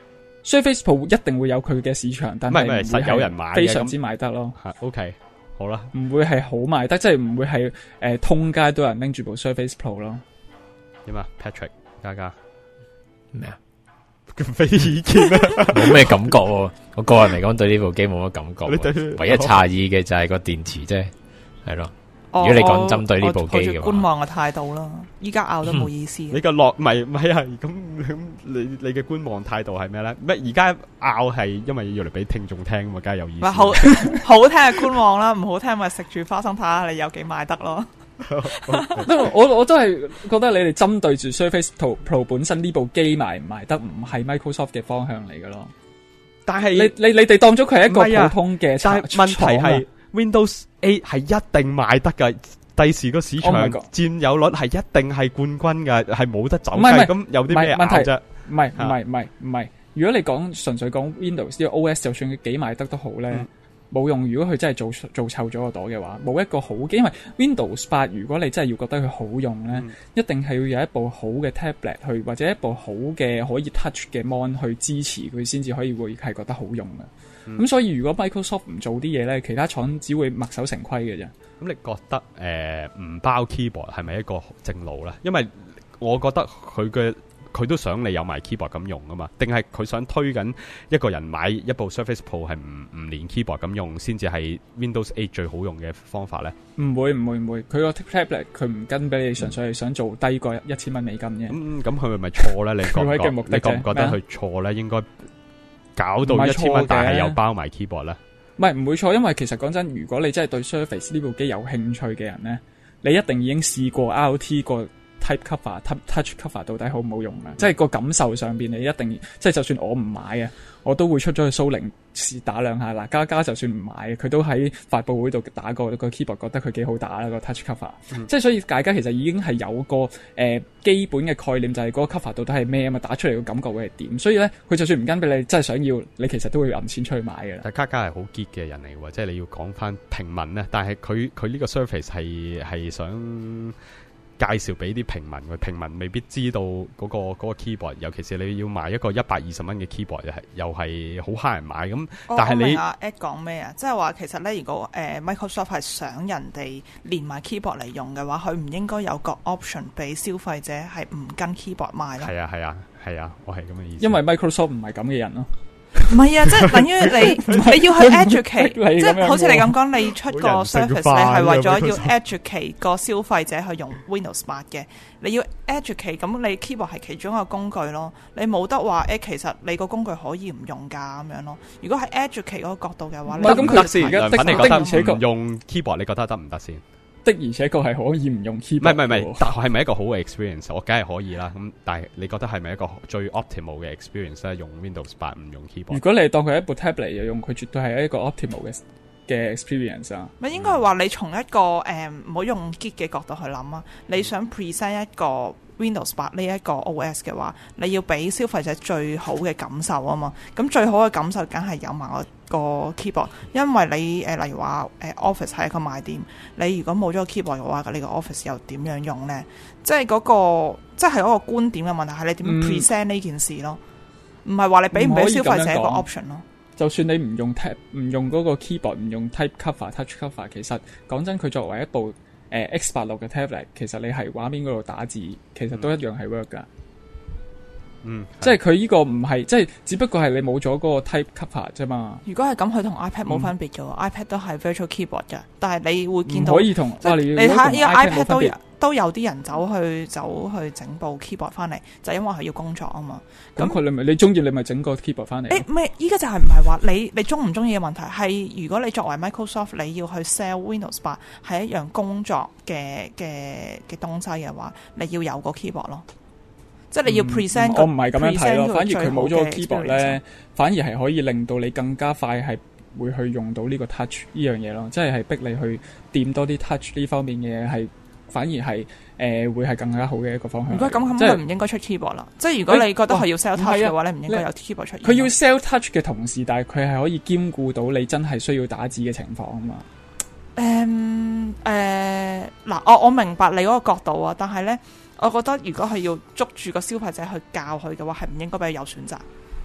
Surface Pro 一定會有佢嘅市場，但係唔係唔係實有人買嘅， 非常之賣得咯。 係 OK，好啦， 唔會係好賣得，即係唔會係誒、呃、通街都有人拎住部 Surface Pro 咯。 點啊 ，Patrick 嘉嘉咩啊？ 咁非意見啊！ 冇咩感覺喎，我個人嚟講對呢部機冇乜感覺你對喎，唯一詫異嘅就係個電池啫，係咯。如果你講針對呢部機嘅話， 我觀望嘅態度啦，依家拗都冇意思。 你個落咪咪係咁咁，你你嘅觀望態度係咩咧？咩而家拗係因為要嚟俾聽眾聽嘛，梗係有意思。 好好聽嘅觀望啦，唔好聽咪食住花生睇下你有幾賣得咯。 我我都係覺得你哋針對住 Surface Pro 本身呢部機賣唔賣得，唔係 Microsoft 嘅方向嚟嘅咯。 但係你你你哋當咗佢係一個普通嘅， 但係問題係 Windows eight 係一定賣得噶，第時個市場佔有率係一定係冠軍噶，係冇得走嘅。咁有啲咩問題啫？ 唔係唔係唔係唔係，如果你講純粹講 Windows 呢個 O S， 就算佢幾賣得都好咧。嗯冇用，如果佢真係做做臭咗個朵嘅話，冇一個好嘅，因為 Windows 八如果你真係要覺得佢好用咧，嗯、一定係要有一部好嘅 tablet 去，或者一部好嘅可以 touch 嘅 mon 去支持佢，先至可以會係覺得好用嘅。咁、嗯、所以如果 Microsoft 唔做啲嘢咧，其他廠只會墨守成規嘅啫。 咁你覺得誒唔、呃、包 keyboard 係咪一個正路咧？因為我覺得佢嘅佢都想你有埋 keyboard 咁用啊嘛，定係佢想推緊一個人買一部 Surface Pro 係唔唔連 keyboard 咁用，先至係 Windows eight 最好用嘅方法咧？ 唔會唔會唔會，佢個 tablet 佢唔跟俾你，純粹係想做低過一千蚊美金啫。咁咁佢咪咪錯咧？你覺唔覺？你覺唔覺得佢錯咧？應該搞到一千蚊，但係又包埋 keyboard 咧？ 唔係唔會錯，因為其實講真，如果你真係對 Surface 呢部機有興趣嘅人咧，你一定已經試過 R O T 過。Type cover、touch cover 到底好唔好用啊？嗯、即係個感受上邊，你一定即係就算我唔買啊，我都會出咗去蘇寧試打兩下。嗱，嘉嘉就算唔買，佢都喺發佈會度打過個 keyboard，覺得佢幾好打啦個 touch cover。嗯、即係所以大家其實已經係有個誒、呃、基本嘅概念，就係嗰個 cover 到底係咩啊嘛，打出嚟個感覺會係點。所以咧，佢就算唔跟俾你，真係想要，你其實都會揞錢出去買嘅啦。 但嘉嘉係好激嘅人嚟喎，即係你要講翻平民咧，但係佢佢呢個 Surface 係係想介紹俾啲平民，佢平民未必知道嗰、嗰個嗰個 keyboard， 尤其是你要買一個一百二十蚊嘅 keyboard， 又係又係好蝦人買咁。但係你阿 Ed 講咩啊？即係話其實咧，如果誒、呃、Microsoft 係想人哋連埋 keyboard 嚟用嘅話，佢唔應該有個 option 俾消費者係唔跟 keyboard 買咯。 係啊係啊係啊，我係咁嘅意思。 因為 Microsoft 唔係咁嘅人咯。 唔係啊，即係等於你你要去 educate， 即係好似你咁講，你出個 service 你係為咗要 educate 個消費者去用 Windows 八嘅，你要 educate， 咁你 keyboard 係其中一個工具咯，你冇得話誒，其實你個工具可以唔用噶咁樣咯。如果係 educate 嗰個角度嘅話， 得唔得先？而家的你覺得唔用 keyboard， 你覺得得唔得先？ 的而且確係可以唔用 keyboard。 唔係唔係，但係咪一個好嘅 experience？ 我梗係可以啦。咁但係你覺得係咪一個最 optimal 嘅 experience 咧？用 Windows 八唔用 keyboard？ 如果你當佢係一部 tablet 又用，佢絕對係一個 optimal 嘅嘅 experience 啊。 咪應該係話你從一個誒唔好用 Git 嘅角度去諗啊，你想 present 一個 Windows 八呢一個 O S 嘅話，你要俾消費者最好嘅感受啊嘛。咁最好嘅感受梗係有埋我個 keyboard， 因為你誒、呃、例如話誒、呃、Office 係一個賣點，你如果冇咗個 keyboard 嘅話，你個 Office 又點樣用咧？即係嗰、那個即係嗰個觀點嘅問題，係你點樣 present 呢、嗯、件事咯？唔係話你俾唔俾消費者一個 option 咯？ 就算你唔用 tab 唔用嗰個 keyboard， 唔用 type cover、touch cover， 其實講真，佢作為一部誒、呃、X 八六嘅 tablet， 其實你喺畫面嗰度打字，其實都一樣係 work 噶。嗯，即係佢呢個唔係，即係只不過係你冇咗嗰個 type cover 啫嘛。 如果係咁，佢同 iPad 冇分別嘅、嗯、iPad 都係 virtual keyboard 嘅，但係你會見到可以同即係你睇下呢個 iPad 都有都有啲人走去走去整部 keyboard 翻嚟，就因為佢要工作啊嘛。 咁佢你咪你中意你咪整個 keyboard 翻嚟。 誒，唔係，依家就係唔係話你你中唔中意嘅問題，係如果你作為 Microsoft 你要去 sell Windows 八係一樣工作嘅嘅嘅東西嘅話，你要有個 keyboard 咯。即係你要 present、嗯、 我唔係咁樣睇咯，反而佢冇咗個 keyboard 咧，反而係可以令到你更加快係會去用到呢個 touch 呢樣嘢咯，即係係逼你去掂多啲 touch 呢方面嘅嘢，係反而係誒、呃、會係更加好嘅一個方向。 如果咁咁，佢唔應該出 keyboard 啦。即係如果你覺得係要 sell touch 嘅話，你唔應該有 keyboard 出現。 佢要 sell touch 嘅同時，但係佢係可以兼顧到你真係需要打字嘅情況啊嘛。 誒誒，嗱、呃，我我明白你嗰個角度啊，但係咧。我覺得如果係要捉住個消費者去教佢嘅話，係唔應該俾佢有選擇。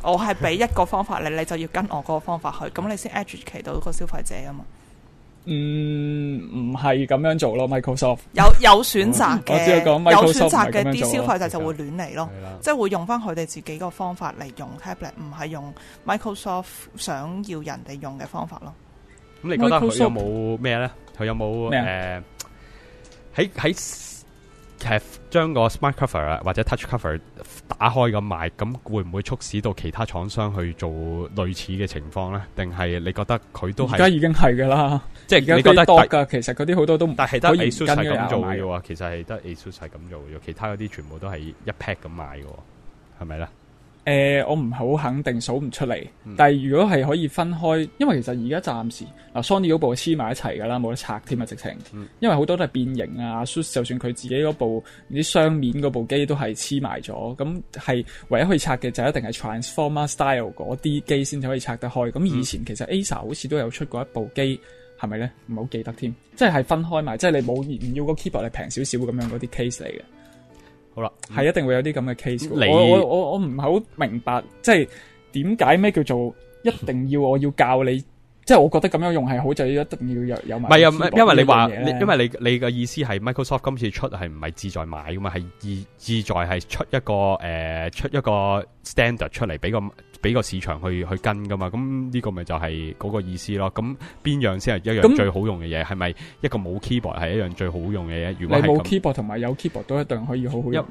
我係俾一個方法你，你就要跟我嗰個方法去，咁你先 educate 到個消費者啊嘛。 嗯，唔係咁樣做咯 ，Microsoft 有有選擇嘅， 我只係講有 Microsoft 選擇嘅唔係咁樣做啲消費者就會亂嚟咯， 係啦即係會用翻佢哋自己個方法嚟用 tablet， 唔係用 Microsoft 想要人哋用嘅方法咯。 咁你覺得佢有冇咩咧？佢有冇誒喺喺係將個 smart cover 啊或者 touch cover 打開咁賣，咁會唔會促使到其他廠商去做類似嘅情況咧？定係你覺得佢都係？ 而家已經係噶啦， 即係你覺得多噶，其實嗰啲好多都唔， 但係得 ASUS 係咁做嘅喎。 喎，其實係得 ASUS 係咁做嘅，其他嗰啲全部都係一 pack 咁賣嘅，係咪咧？ 誒、呃，我唔係好肯定，數唔出嚟。嗯、但係如果係可以分開，因為其實而家暫時嗱 Sony 嗰部黐埋一齊㗎啦，冇得拆添啊，直情。嗯、因為好多都係變形啊 ASUS 就算佢自己嗰部啲雙面嗰部機都係黐埋咗，咁係唯一可以拆嘅就一定係 Transformer Style 嗰啲機先至可以拆得開。咁以前其實 Acer 好似都有出過一部機，係咪咧？唔係好記得添，即係係分開埋，即係你冇唔要個 keyboard 係平少少咁樣嗰啲 case 嚟嘅。好啦，係、嗯、一定會有啲咁嘅 case。我我我我唔係好明白，即係點解咩叫做一定要我要教你？即係我覺得咁樣用係好，就一定要有有埋。唔係啊， 因為你話，因為你你嘅意思係 Microsoft 今次出係唔係志在買噶嘛？係意志在係出一個誒、呃、出一個 standard 出嚟俾個俾個市場去去跟噶嘛？咁呢個咪就係嗰個意思咯。咁邊樣先係一樣最好用嘅嘢？係咪一個冇 keyboard 係一樣最好用嘅嘢？如果係冇 keyboard 同埋有 keyboard 都一定可以好好用。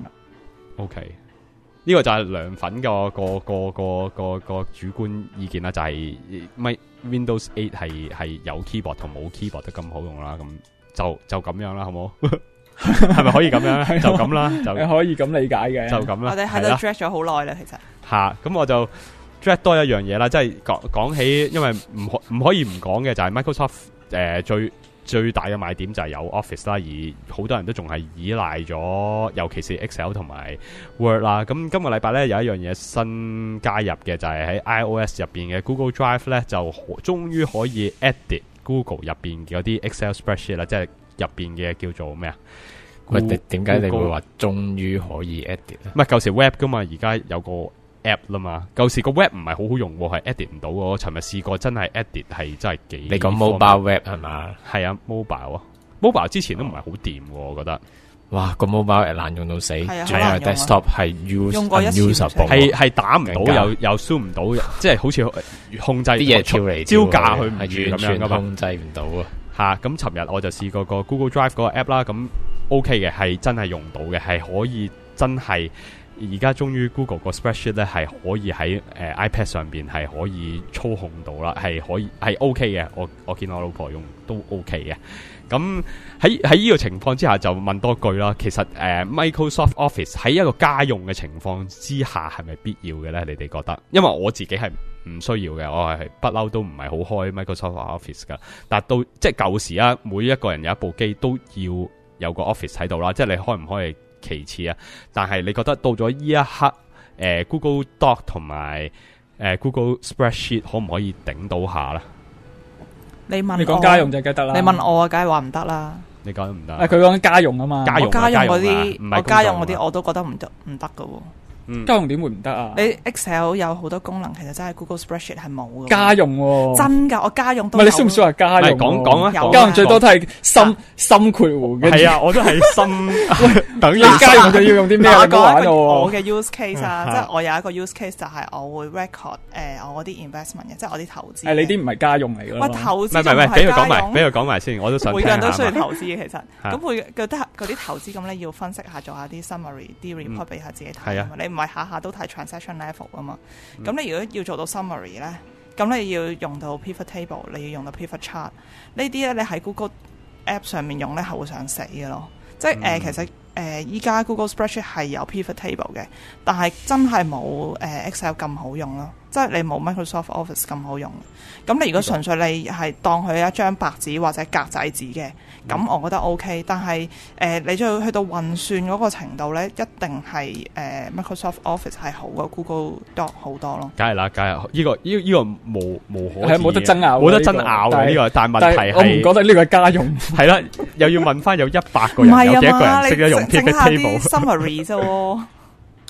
OK。呢個就係涼粉個個個個個個主觀意見啦，就係、是、咪 Windows 八係係有 keyboard 同冇 keyboard 都咁好用啦，咁就就咁樣啦，好冇？係咪可以咁樣？就咁啦，就你可以咁理解嘅， 就咁啦。 我哋喺度 drag 咗好耐啦，其實吓，咁我就 drag 多一樣嘢啦，即係講講起，因為唔可唔可以唔講嘅就係 Microsoft 誒、呃、最。最大嘅賣點就係有 Office 啦，而好多人都仲係依賴咗，尤其是 Excel 同埋 Word 啦。咁今個禮拜咧有一樣嘢新加入嘅，就係、是、喺 iOS 入邊嘅 Google Drive 咧，就終於可以 edit Google 入邊嘅嗰啲 Excel spreadsheet 啦，即係入邊嘅叫做咩啊？ 喂，點解你會話終於可以 edit 咧？ 唔係舊時 Web 噶嘛，而家有個 app 啦嘛，舊時個 web 唔係好好用，係 edit 唔到。我尋日試過，真係 edit 係真係幾。你講 mobile web 係嘛？ 係啊 ，mobile 啊 ，mobile 之前都唔係好掂，我覺得。 哇，個 mobile 難用到死，仲有 desktop 係 use 用過一次 unusable， 係係打唔到，又又 zoom 唔到，即係好似控制啲嘢跳嚟招架佢唔住咁樣噶嘛， 控制唔到啊。 吓，咁尋日我就試過個 Google Drive 嗰個 app 啦，咁 OK 嘅，係真係用到嘅，係可以真係。而家終於 Google 個 spreadsheet 咧係可以喺誒、呃、iPad 上邊係可以操控到啦，係可以係 OK 嘅。我我見我老婆用都 OK 嘅。咁喺喺呢個情況之下就問多句啦。其實誒、呃、Microsoft Office 喺一個家用嘅情況之下係咪必要嘅咧？你哋覺得？因為我自己係唔需要嘅，我係不嬲都唔係好開 Microsoft Office 噶。但係到即係舊時啊，每一個人有一部機都要有個 Office 喺度啦。即係你開唔開？其次啊，但係你覺得到咗呢一刻，誒、呃、Google Doc 同埋誒、呃、Google Spreadsheet 可唔可以頂到下咧？ 你問我你講家用就梗得啦。 你問我啊，梗係話唔得啦。 你講唔得？ 誒，佢講家用啊嘛。 家用我家用嗰啲， 唔係我家用嗰啲我都覺得唔得唔得噶。 嗯、 家用點會唔得啊？ 你 Excel 有好多功能，其實真係 Google Spreadsheet 係冇嘅。 家用喎、啊， 真㗎，我家用都唔係你需唔需要話家用？ 講講啊， 家用最多都係深深括弧嘅。係啊，我都係深。等於家用就要用啲咩？ 我講一個我嘅 use case 啊，即係我有一個 use case 就係我會 record 誒、呃、我嗰啲 investment 嘅，即係我啲投資。 誒，你啲唔係家用嚟㗎。 喂，投資唔係唔係，俾佢講埋，俾佢講埋先，我都想聽下。 每個人都需要投資嘅，其實咁會覺得嗰啲投資咁咧要分析下，做下啲 summary、啲 report 俾下自己睇啊嘛。你唔係下下都睇 transaction level 啊嘛。咁、嗯、你如果要做到 summary 咧，咁你要用到 pivot table， 你要用到 pivot chart 呢啲咧，你喺 Google App 上面用咧係會想死嘅咯。即係誒、呃，其實誒依家 Google Spreadsheet 係有 pivot table 嘅，但係真係冇誒 Excel 咁好用咯。即係你冇 Microsoft Office 咁好用。咁你如果純粹你係當佢一張白紙或者格仔紙嘅，咁、嗯、我覺得 OK。但係誒、呃，你再去到運算嗰個程度咧，一定係誒、呃、Microsoft Office 係好過 Google Doc 好多咯。 梗係啦，梗係呢個呢呢、這個無無可係冇得爭拗， 冇得爭拗嘅呢個。但係問題係我唔覺得呢個係家用。係啦，又要問翻有一百個人有幾多個人識得用 pivot table summary 啫喎。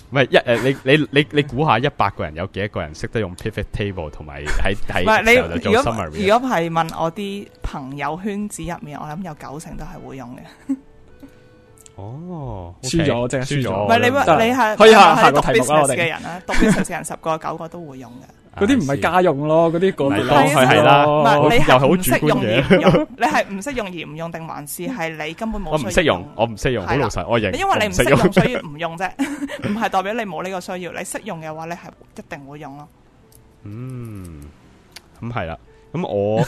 唔係一誒，你你你你估下一百個人有幾多個人識得用 pivot table 同埋喺喺 Excel 度做 summary？ 如果係問我啲朋友圈子入面，我諗有九成都係會用嘅。 哦， 輸咗即係輸咗。 唔係你你係可以下下讀個題目啦，我 business 嘅哋人啦，讀 business 嘅人十個九個都會用嘅。 嗰啲唔係家用咯，嗰啲個別係係啦， 唔係你又係好係唔主觀識用而唔嘅。 用，你係唔識用而唔用，定還是係你根本冇需要？ 我唔識用，我唔識用，好老實，我認。 因為你唔識我用，所以唔用啫，唔係代表你冇呢個需要。你識用嘅話，你係一定會用咯。 嗯，咁係啦。咁我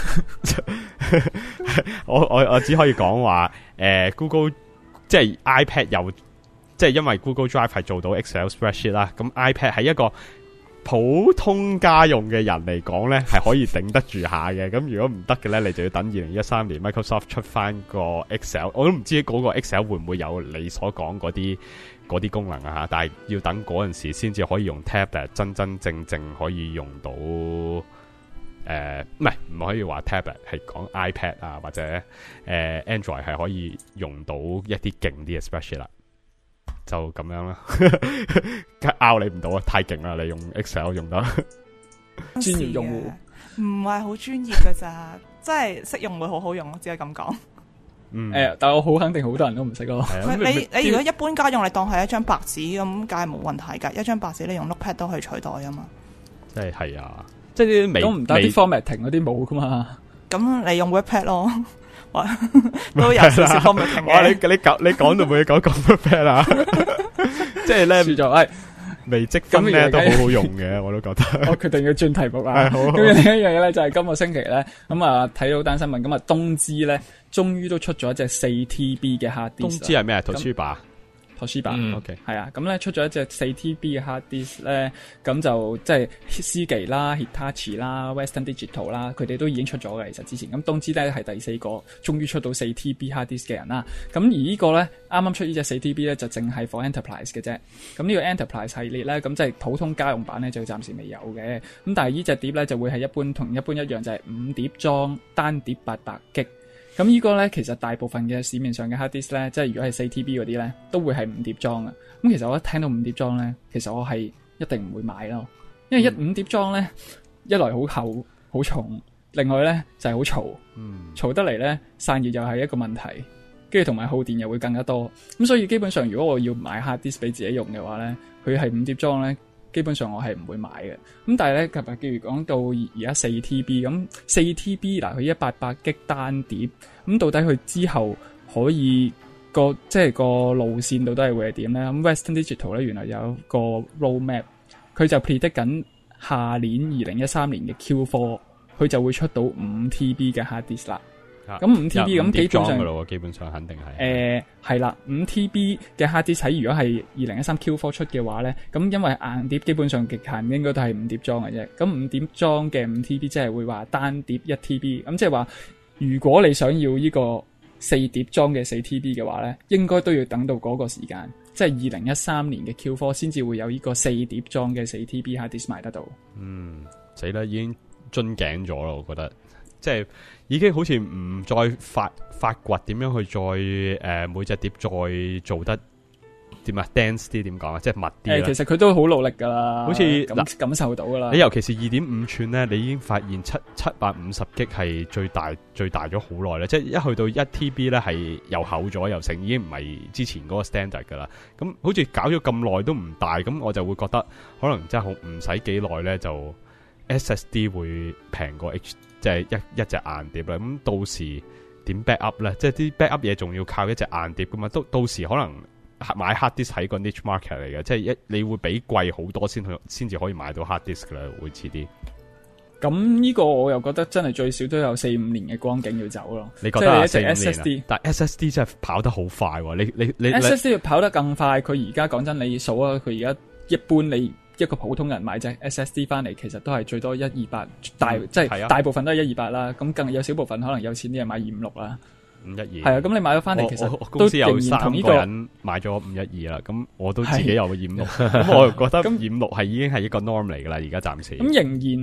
我我我只可以講話，誒 Google 即係 iPad 又即係因為 Google Drive 係做到 Excel spreadsheet 啦。咁 iPad 係一個普通家用嘅人嚟講呢，係可以頂得住下嘅。咁如果唔得嘅呢，你就要等二零一三年 Microsoft 出翻個 Excel。我都唔知嗰個 Excel 會唔會有你所講嗰啲嗰啲功能啊吓。但係要等嗰陣時先至可以用 tablet 真真正正可以用到。誒，唔係唔可以話 tablet 係講 iPad 啊，或者誒、呃、Android 係可以用到一啲勁啲嘅 spreadsheet 啦。就咁樣啦，拗你唔到啊！太勁啦，你用 Excel 用得專業用戶唔係好專業噶咋，即係識用會好好用咯，只係咁講。 嗯， 誒，但係我好肯定好多人都唔識咯。 你你如果一般家用，你當係一張白紙咁，梗係冇問題噶。一張白紙你用 notepad 都可以取代啊嘛。即係係啊，即係啲微都唔得，啲 formatting 嗰啲冇噶嘛。 咁你用 WordPad 咯。都有少少 formatting 嘅。 哇！你你講你講到冇嘢講講 WordPad 啊？即係咧， 誒， 微積分咧都好好用嘅，我都覺得。 我決定要轉題目啦。咁另一樣嘢咧，就係今個星期咧，咁啊睇到單新聞，咁啊東芝咧，終於都出咗一隻四 T B 嘅 hard disk。 東芝係咩啊？Toshiba。 Toshiba， OK， 係啊，咁咧出咗一隻四 T B 嘅 hard disk 咧，咁就即係思技啦、Hitachi 啦、Western Digital 啦，佢哋都已經出咗嘅。其實之前，咁東芝咧係第四個終於出到四 T B hard disk 嘅人啦。咁而呢個咧啱啱出呢隻四 T B 咧就淨係 for Enterprise 嘅啫。咁呢個 Enterprise 系列咧，咁即係普通家用版咧就暫時未有嘅。咁但係呢隻碟咧就會係一般同一般一樣，就係五碟裝單碟八百 G。咁呢個咧，其實大部分嘅市面上嘅 hard disk 咧，即係如果係四 T B 嗰啲咧，都會係五碟裝嘅。咁其實我一聽到五碟裝咧，其實我係一定唔會買咯，因為一五碟裝咧，一來好厚好重，另外咧就係好嘈，嘈得嚟咧散熱又係一個問題，跟住同埋耗電又會更加多。咁所以基本上，如果我要買 hard disk 俾自己用嘅話咧，佢係五碟裝咧。基本上我係唔會買嘅，咁但係咧，琴日譬如講到而家四 T B， 咁四 T B 嗱，佢一八八 G 單碟，咁到底佢之後可以個即係個路線到底係會係點咧？咁 Western Digital 咧原來有個 roadmap， 佢就 predict 緊下年二零一三年嘅 Q 四，佢就會出到五 T B 嘅 hard disk 啦。咁五 T B 咁基本上嘅基本上肯定係誒係啦，五 T B 嘅 hard disk 如果係二零一三 Q 四出嘅話咧，咁因為硬碟基本上極限應該都係五碟裝嘅啫。咁五碟裝嘅五 T B 即係會話單碟一 T B， 咁即係話如果你想要呢個四碟裝嘅四 T B 嘅話咧，應該都要等到嗰個時間，即係二零一三年嘅 Q 四先至會有呢個四碟裝嘅四 T B hard disk 賣得到。 嗯，死啦，已經樽頸咗啦，我覺得。即係已經好似唔再發發掘點樣去再誒、呃、每隻碟再做得點啊 dense 啲點講啊，即係密啲。誒， 其實佢都好努力噶啦， 好似感感受到噶啦。 你尤其是二點五寸咧，你已經發現七七百五十 G 係最大最大咗好耐咧。即係一去到一 T B 咧，係又厚咗又成，已經唔係之前嗰個 standard 噶啦。咁好似搞咗咁耐都唔大，咁我就會覺得可能真係好唔使幾耐咧，就 S S D 會平過 H。即係一一隻硬碟啦，咁到時點 back up 咧？即係啲 back up 嘢仲要靠一隻硬碟噶嘛？都到時可能買 hard disk 喺個 niche market 嚟嘅，即係一你會比貴好多先去先至可以買到 hard disk 噶啦，會遲啲。 咁呢個我又覺得真係最少都有四五年嘅光景要走咯。 你覺得係四五年啊？ S S D， 但 S S D 真係跑得好快喎！你你你 S S D 跑得更快，佢而家講真，你數啊，佢而家一般你。一個普通人買隻 S S D 翻嚟，其實都係最多一二八大，嗯、即係大部分都係一二八啦。咁更有少部分可能有錢啲人買二五六啦， 五一二係啊。咁你買咗翻嚟，其實公司有三個人都買咗五一二啦。咁我都自己有個二五六，咁我又覺得五五六係已經係一個 norm 嚟噶啦。而家暫時咁仍然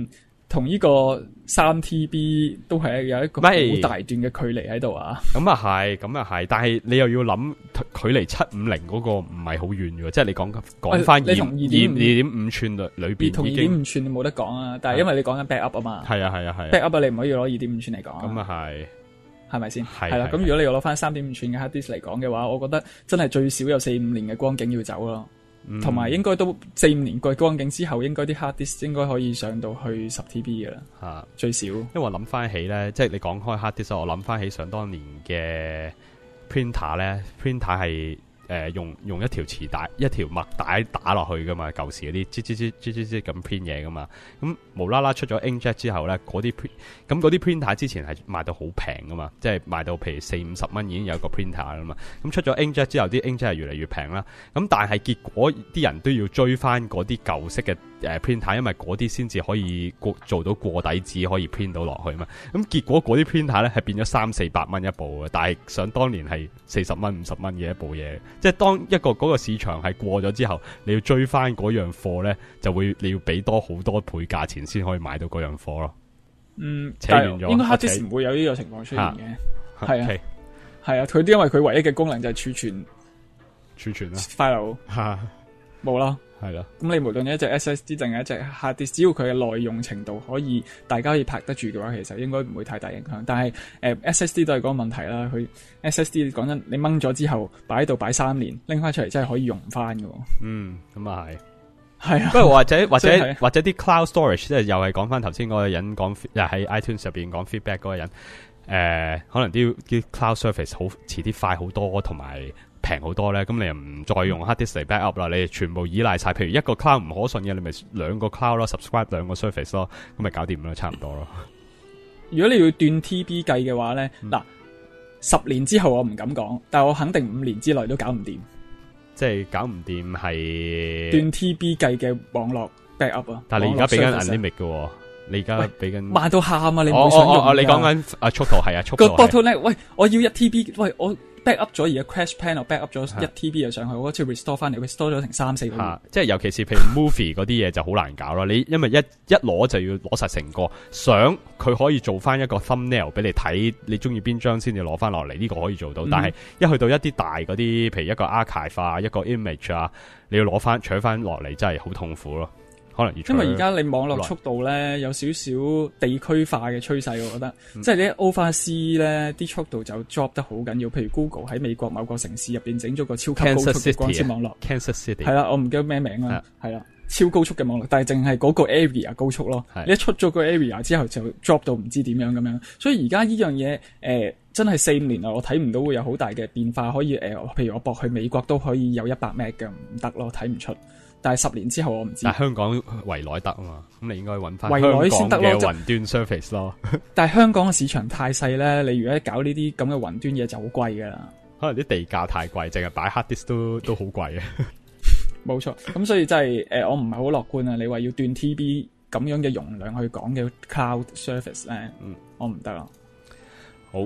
同呢個三 T B 都係有一個好大段嘅距離喺度啊。 咁啊係，咁啊係，但係你又要諗距離七五零嗰個唔係好遠嘅，即係你講講翻二二點五寸裏裏邊， 同二點五寸你冇得講啊。但係因為你講緊 backup 啊嘛， 係啊係啊係 backup 啊，你唔可以攞二點五寸嚟講啊。 咁啊係， 係咪先？ 係係啦。咁如果你要攞翻三點五寸嘅 hard disk 嚟講嘅話，我覺得真係最少有四五年嘅光景要走咯。同埋、嗯、應該都四五年嘅光景之後，應該啲 hard disk 應該可以上到去十 T B 嘅啦， 嚇最少。 因為我諗翻起咧，即係你講開 hard disk，我諗翻起想當年嘅 printer 咧 ，printer 係。誒、呃、用用一條磁帶一條麥帶打落去噶嘛，舊時嗰啲吱吱吱吱吱吱咁 print 嘢噶嘛，咁無啦啦出咗 inkjet 之後咧，嗰啲 print 咁嗰啲 printer 之前係賣到好平噶嘛，即係賣到譬如四五十蚊已經有一個 printer 啦嘛，咁出咗 inkjet 之後，啲 inkjet 係越嚟越平啦，咁但係結果啲人都要追翻嗰啲舊式嘅誒 printer，因為嗰啲先至可以做到過底紙可以 print 到落去嘛，咁結果嗰啲 printer 咧係變咗三四百蚊一部嘅，但係想當年係四十蚊五十蚊嘅一部嘢。即係當一個嗰個市場係過咗之後，你要追翻嗰樣貨咧，就會你要俾多好多倍價錢先可以買到嗰樣貨咯。 嗯， 扯遠咗， 應該 hard disk 唔會有呢個情況出現嘅。係啊，係 okay 啊，佢啲因為佢唯一嘅功能就係儲存儲存啦 file 冇啦。 係啦， 咁你無論一隻 S S D 定係一隻 hard disk，只要佢嘅耐用程度可以，大家可以拍得住嘅話，其實應該唔會太大影響。但係誒、呃、S S D 都係嗰個問題啦，佢 S S D 講真，你掹咗之後擺喺度擺三年，拎翻出嚟真係可以用唔翻嘅。 嗯，咁啊係， 係啊。 不過或者或者或者啲 cloud storage， 即係又係講翻頭先嗰個人講，又喺 iTunes 入邊講 feedback 嗰個人，誒、呃，可能啲啲 cloud service 好遲啲快好多，同埋平好多咧，咁你又唔再用 hard disk 嚟 backup 啦，你全部依賴晒，譬如一個 cloud 唔可信嘅，你咪兩個 cloud 咯 ，subscribe 兩個 service 咯，咁咪搞掂啦，差唔多咯。 如果你要斷 T B 計嘅話咧，嗱、嗯，十年之後我唔敢講，但係我肯定五年之內都搞唔掂。 即係搞唔掂係斷 T B 計嘅網絡 backup 啊！ 但係你而家俾緊 unlimit 嘅，你而家俾緊慢到喊啊！你唔會想用哦哦哦，你講緊啊速度係啊速度。 個 bottleneck，喂，我要一 T B， 喂我。back up 咗而家 crash panel back up 咗一 T B 就上去，我嗰次 restore 翻嚟 restore 咗成三四個月， 即係尤其是譬如 movie 嗰啲嘢就好難搞啦。你因為一一攞就要攞實成個相，佢可以做翻一個 thumbnail 俾你睇，你中意邊張先至攞翻落嚟，呢個可以做到。嗯、但係一去到一啲大嗰啲，譬如一個 archive 化一個 image 啊，你要攞翻取翻落嚟，真係好痛苦咯。可能因為而家你網絡速度咧有少少地區化嘅趨勢，我覺得，嗯、即係你 oversea 咧啲速度就 drop 得好緊要。譬如 Google 喺美國某個城市入邊整咗個超級高速嘅光纖網絡 Kansas City 係啦，我唔記得咩名啦，係啦，超高速嘅網絡，但係淨係嗰個 area 高速咯。你一出咗個 area 之後就 drop 到唔知點樣咁樣，所以而家呢樣嘢誒真係四五年來我睇唔到會有好大嘅變化，可以誒、呃，譬如我駁去美國都可以有一百 meg 嘅，唔得咯，睇唔出。但係十年之後我唔知。但係香港圍內得啊嘛，咁你應該揾翻香港嘅雲端 service 咯。 但係香港嘅市場太細咧，你如果搞呢啲咁嘅雲端嘢就好貴噶啦。 可能啲地價太貴，淨係擺 hard disk 都都好貴嘅。 冇錯，咁所以真係誒，我唔係好樂觀啊。你話要斷 T B 咁樣嘅容量去講嘅 cloud service 咧，嗯，我唔得啊。 好。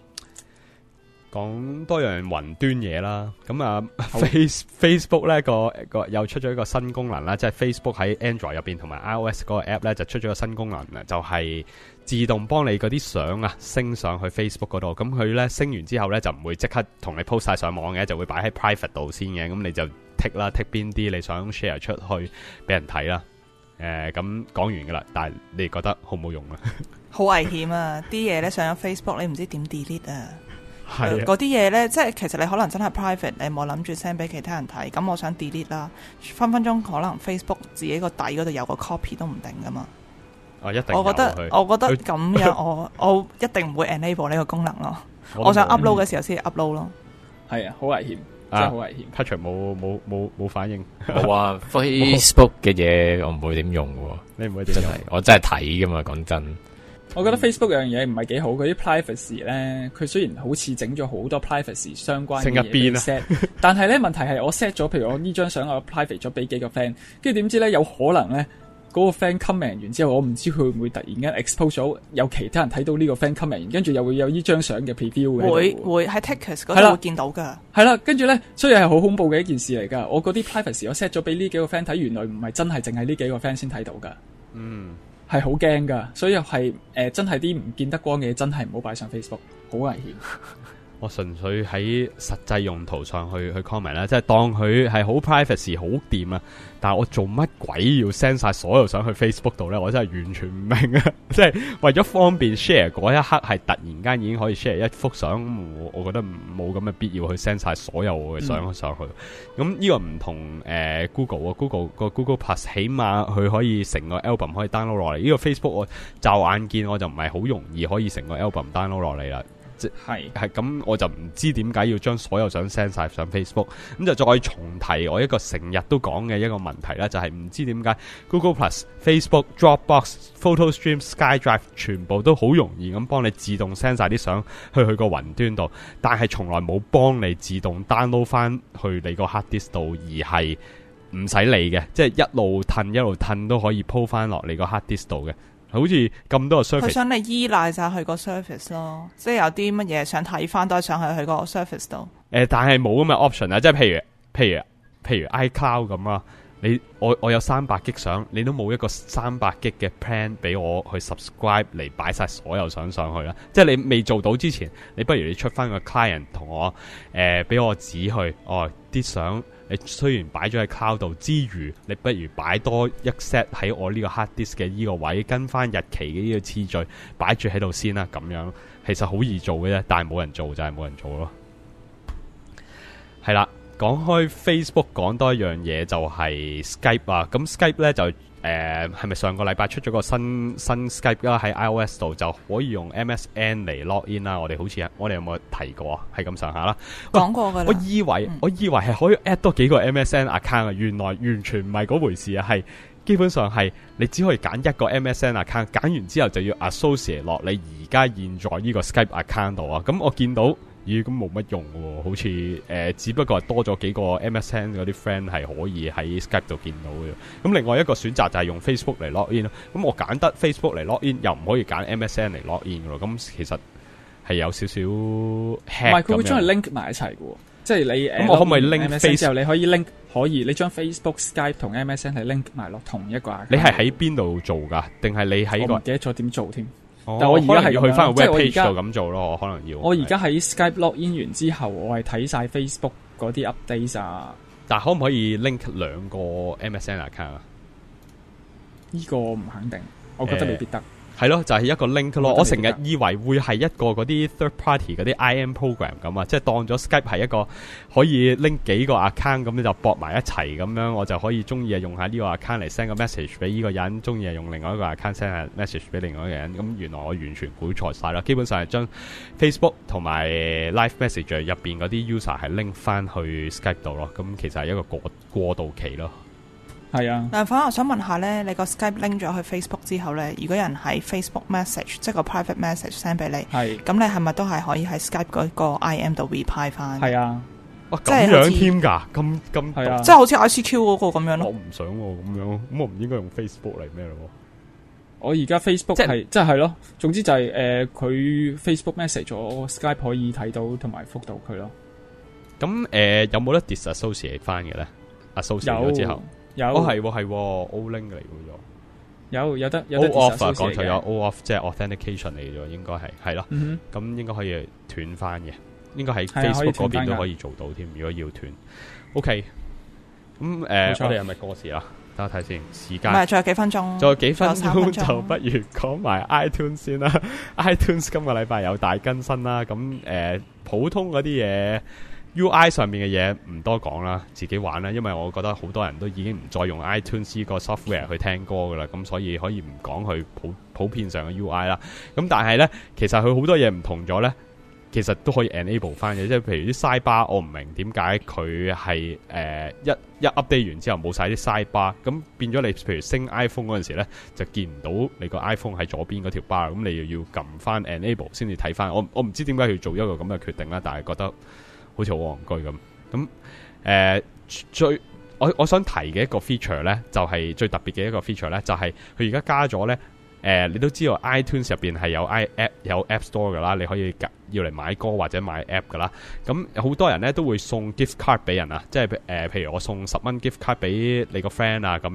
講多樣雲端嘢啦，咁啊 Face Facebook 咧個個又出咗一個新功能啦，即係 Facebook 喺 Android 入邊同埋 iOS 嗰個 app 咧就出咗個新功能啊，就係自動幫你嗰啲相啊升上去 Facebook 嗰度，咁佢咧升完之後咧就唔會即刻同你 post 晒上網嘅，就會擺喺 private 度先嘅，咁你就 tick 啦 tick 邊啲你想 share 出去俾人睇啦。誒，咁講完噶啦，但係你覺得好唔好用啊？ 好危險啊！啲嘢咧上咗 Facebook 你唔知點 delete 啊！ 係嗰啲嘢咧，即係其實你可能真係 private，你冇諗住 send 俾其他人睇。咁我想 delete 啦，分分鐘可能 Facebook 自己個底嗰度有個 copy 都唔定噶嘛。 哦，一定。 我覺得我覺得咁樣我我一定唔會 enable 呢個功能咯。我想 upload 嘅時候先 upload 咯。係啊，好危險，真係好危險。 Patrick 冇冇冇冇反應。 冇啊，Facebook 嘅嘢我唔會點用喎。 你唔會點用？ 我真係睇噶嘛，講真。 我覺得 Facebook 有樣嘢唔係幾好，佢啲 privacy 咧，佢雖然好似整咗好多 privacy 相關嘅嘢 set，但係咧問題係我 set 咗，譬如我呢張相我 private 咗俾幾個 friend， 跟住點知咧有可能咧嗰、那個 friend comment 完之後，我唔知佢會唔會突然間 expose 咗有其他人睇到呢個 friend comment 完，跟住又會有呢張相嘅 preview 嘅。 會會喺 Tickers 嗰度會見到㗎。係啦，跟住咧，所以係好恐怖嘅一件事嚟㗎。我嗰啲 privacy 我 set 咗俾呢幾個 friend 睇，原來唔係真係淨係呢幾個 friend 先睇到㗎。 嗯。 係好驚噶，所以係誒、呃、真係啲唔見得光嘅嘢，真係唔好擺上 Facebook， 好危險。 我純粹喺實際用途上去去 comment 啦，即係當佢係好 privacy 好掂啊，但係我做乜鬼要 send 晒所有相去 Facebook 度呢？我真係完全唔明啊！即係為咗方便 share 嗰一刻係突然間已經可以 share 一幅相，我我覺得冇咁嘅必要去 send 晒所有嘅相上去。咁呢、嗯、個唔同誒、呃、Google 啊 ，Google 個 Google Plus 起碼佢可以成個 album 可以 download 落嚟。呢、這個 Facebook 我驟眼見我就唔係好容易可以成個 album download 落嚟啦。即係係咁，我就唔知點解要將所有相 send 晒上 Facebook， 咁就再重提我一個成日都講嘅一個問題啦，就係、是、唔知點解 Google Plus、Facebook、Dropbox、PhotoStream、SkyDrive 全部都好容易咁幫你自動 send 晒啲相去去個雲端度，但係從來冇幫你自動 download 翻去你個 hard disk 度，而係唔使理嘅，即係一路褪一路褪都可以鋪翻落你個 hard disk 度嘅。好似咁多個 service， 佢想你依賴晒佢個 service 咯，即係有啲乜嘢想睇翻都係上去佢個 service 度。誒、 呃，但係冇咁嘅 option 啊，即係譬如譬如譬如 iCloud 咁啊，你我我有三百 G 相，你都冇一個三百 G 嘅 plan 俾我去 subscribe 嚟擺晒所有相上去啦。即係你未做到之前，你不如你出翻個 client 同我誒俾、呃、我指去哦啲相。你雖然擺咗喺 cloud 度之餘，你不如擺多一 set 喺我呢個 hard disk 嘅呢個位，跟翻日期嘅呢個次序擺住喺度先啦。咁樣其實好易做嘅啫，但係冇人做就係冇人做咯。係啦，講開 Facebook， 講多一樣嘢就係 Skype 啊。咁 Skype 咧就誒係咪上個禮拜出咗個新新 Skype 啦？喺 iOS 度就可以用 M S N 嚟 log in 啦。我哋好似我哋有冇提過啊？係咁上下啦， 講過噶啦。 我以為、嗯、我以為係可以 add 多幾個 M S N account 啊，原來完全唔係嗰回事啊，係基本上係你只可以揀一個 M S N account， 揀完之後就要 associate 落你而家現在呢個 Skype account 度啊。咁我見到。咦，咁冇乜用喎，好似誒、呃，只不過係多咗幾個 M S N 嗰啲 friend 係可以喺 Skype 度見到嘅。咁另外一個選擇就係用 Facebook 嚟 log in 咯。咁我揀得 Facebook 嚟 log in，又唔可以揀 M S N 嚟 log in 嘅咯。咁其實係有少少 hack 咁樣。唔係，佢會將佢 link 埋一齊嘅，即係你誒。咁我可唔可以 link Facebook 之後，你可以 link 可以，你將 Facebook、Skype 同 M S N 係 link 埋落同一個 account。你係喺邊度做㗎？定係你喺個？我唔記得咗點做添。但我而家係去翻個 web page 度咁做咯，我可能要。我而家喺 Skype log in 完之後，我係睇晒 Facebook 嗰啲 update 啊。但係可唔可以 link 兩個 M S N account 啊？呢個唔肯定，我覺得未必得。係咯，就係、是、一個 link 咯。我成日以為會係一個嗰啲 third party 嗰啲 I M program 咁啊，即係當咗 Skype 係一個可以 link 幾個 account 咁，你就駁埋一齊咁樣，我就可以中意啊用下呢個 account 嚟 send 個 message 俾呢個人，中意啊用另外一個 account send 下 message 俾另外一個人。咁原來我完全估錯晒啦，基本上係將 Facebook 同埋 Live Message 入邊嗰啲 user 係 link 翻去 Skype 度咯。咁其實係一個過過渡期咯。係啊，但係反而我想問下咧，你個 Skype link 咗去 Facebook 之後咧，如果有人喺 Facebook message 即係個 private message send 俾你，係咁你係咪都係可以喺 Skype 嗰個 I M 度 reply 翻？係啊，哇咁樣添㗎，咁咁係啊，即係好似 I C Q 嗰個咁樣咯。我唔想喎、啊，咁樣咁我唔應該用 Facebook 嚟咩咯？我而家 Facebook 即係即係咯，總之就係誒佢 Facebook message 我 Skype 可以睇到同埋覆到佢咯。咁誒、呃、有冇得 disassociate 翻嘅咧 ？associate 咗之後。有哦係喎係喎 O link 嚟嘅喎，有有得有得 O off 啊，講錯有 O off 即係 authentication 嚟嘅，應該係係咯，咁、嗯、應該可以斷翻嘅，應該喺 Facebook 嗰邊都可以做到添。如果要斷 ，OK，咁誒、呃，我哋係咪過時啦？等我睇先，時間唔係，仲有幾分鐘，仲有幾分鐘就不如講埋 iTunes 先啦。iTunes 今個禮拜有大更新啦，咁誒、呃、普通嗰啲嘢。U I 上面嘅嘢唔多講啦，自己玩啦，因為我覺得好多人都已經唔再用 iTunes 呢個 software 去聽歌噶啦，咁所以可以唔講佢普普遍上嘅 U I 啦。咁但係呢，其實佢好多嘢唔同咗呢，其實都可以 enable 翻嘅，即係譬如啲 sidebar，我唔明點解佢係誒一一 update 完之後冇晒啲 sidebar，咁變咗你譬如升 iPhone 嗰陣時呢，就見唔到你個 iPhone 喺左邊嗰條 bar，咁你又要撳翻 enable 先至睇翻。我我唔知點解要做一個咁嘅決定啦，但係覺得好似好戇居咁，咁誒、呃、最我我想提嘅一個 feature 咧，就係、是、最特別嘅一個 feature 咧，就係佢而家加咗咧，誒、呃、你都知道 iTunes 入邊係有 i app 有 App Store 噶啦，你可以要嚟買歌或者買 app 噶啦，咁好多人咧都會送 gift card 俾人啊，即係誒、呃、譬如我送十蚊 gift card 俾你個 friend 啊咁樣。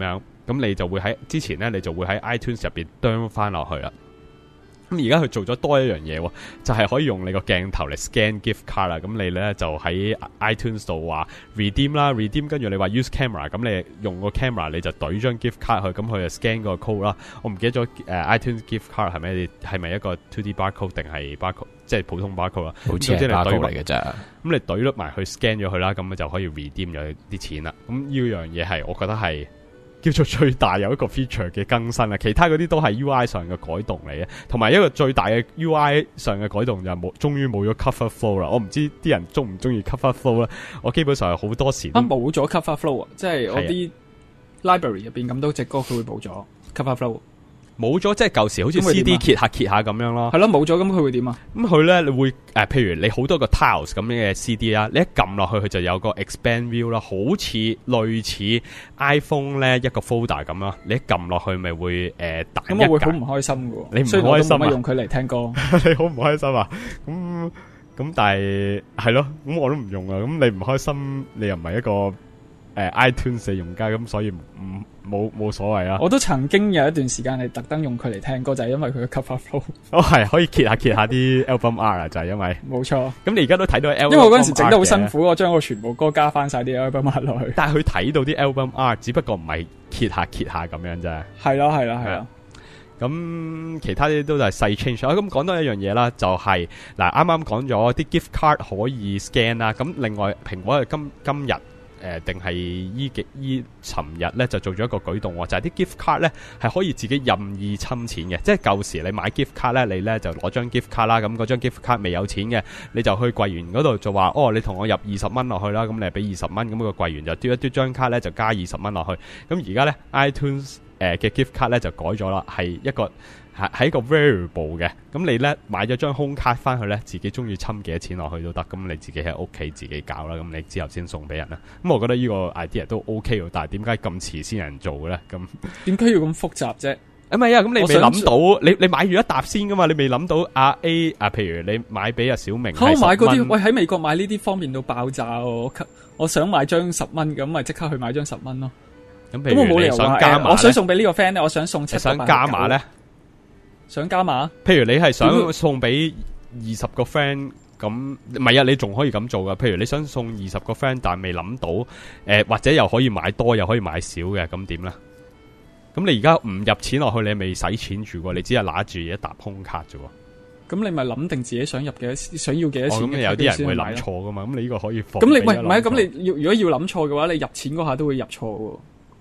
咁你就會喺之前咧，你就會喺 iTunes 入邊 down 翻落去啦。咁而家佢做咗多一樣嘢，就係、是、可以用你個鏡頭嚟 scan gift card 啦。咁你咧就喺 iTunes 度話 redeem 啦 ，redeem 跟住你話 use camera，咁你用個 camera 你就懟張 gift card 去，咁佢就 scan 個 code 啦。我唔記得咗誒、uh, iTunes gift card 係咪係咪一個 two D barcode 定係 barcode， 即係普通 barcode 啦？ 好似係 barcode 嚟嘅咋。 咁你懟碌埋去 scan 咗佢啦，咁就可以 redeem 咗啲錢啦。咁呢樣嘢係我覺得係叫做最大有一個 feature 嘅更新啦，其他嗰啲都係 U I 上嘅改動嚟嘅，同埋一個最大嘅 U I 上嘅改動就係冇，終於冇咗 cover flow 啦。我唔知啲人中唔中意 cover flow 啦，我基本上係好多時啊冇咗 cover flow 啊，即係我啲 library 入邊咁多隻歌佢會冇咗 cover flow。 冇咗，即係舊時好似 C D 揭下揭下咁樣咯。 係咯，冇咗咁佢會點啊？ 咁佢咧你會誒、呃，譬如你好多個 tiles 咁樣嘅 C D 啦，你一撳落去佢就有個 expand view 啦，好似類似 iPhone 咧一個 folder 咁咯。你一撳落去咪會誒、呃、彈一格。 咁我會好唔開心嘅。 你唔開心啊？ 用佢嚟聽歌， 你好唔開心啊？咁咁但係係咯，咁我都唔用啊。咁你唔開心，你又唔係一個誒、呃、iTunes 嘅用家，咁所以唔。冇冇所謂啊！ 我都曾經有一段時間係特登用佢嚟聽歌，就係、是、因為佢嘅 cover flow。 哦，係可以揭下揭下啲 album art 啊，就係因為冇錯。 咁你而家都睇到 album art， 因為我嗰陣時整得好辛苦，我將我全部歌加翻晒啲 album art 落去。 但係佢睇到啲 album art， 只不過唔係揭下揭下咁樣啫。係咯係咯係咯。咁其他啲都係細 change 啊。咁講多一樣嘢啦，就係嗱啱啱講咗啲 gift card 可以 scan 啦。咁另外蘋果係今今日。誒定係依幾依尋日咧就做咗一個舉動喎，就係、是、啲 gift card 咧係可以自己任意侵錢嘅，即係舊時你買 gift card 咧，你咧就攞張 gift card 啦，咁嗰張 gift card 未有錢嘅，你就去櫃員嗰度就話，哦，你同我入二十蚊落去啦，咁你係俾二十蚊，咁、那個櫃員就嘟一嘟張卡咧就加二十蚊落去，咁而家咧 iTunes 誒嘅 gift card 咧就改咗啦，係一個。係係一個 variable 嘅，咁你咧買咗張 home card 翻去咧，自己中意侵幾多錢落去都得，咁你自己喺屋企自己搞啦，咁你之後先送俾人啦。咁我覺得呢個 idea 都 OK 喎，但係點解咁遲先有人做嘅咧？咁點解要咁複雜啫？ 唔係啊，咁你未諗到，你你買完一沓先噶嘛？你未諗到啊 A 啊，譬如你買俾阿小明， 我買嗰啲，喂喺美國買呢啲方便到爆炸喎！我想買張十蚊，咁咪即刻去買張十蚊咯。 咁譬如你想加碼， 我想送俾呢個 friend 咧，我想送七想加碼咧。 想加碼， 譬如你係想送俾二十個 friend，咁唔係啊，你仲可以咁做噶。譬如你想送二十個 friend，但係未諗到，誒、呃、或者又可以買多，又可以買少嘅，咁點咧？咁你而家唔入錢落去，你未使錢住喎，你只係拿住一沓空卡啫。 咁你咪諗定自己想入幾多，想要幾多錢？咁、 哦、有啲人會諗錯噶嘛？咁你呢個可以放。 咁你喂唔係咁你要如果要諗錯嘅話，你入錢嗰下都會入錯喎。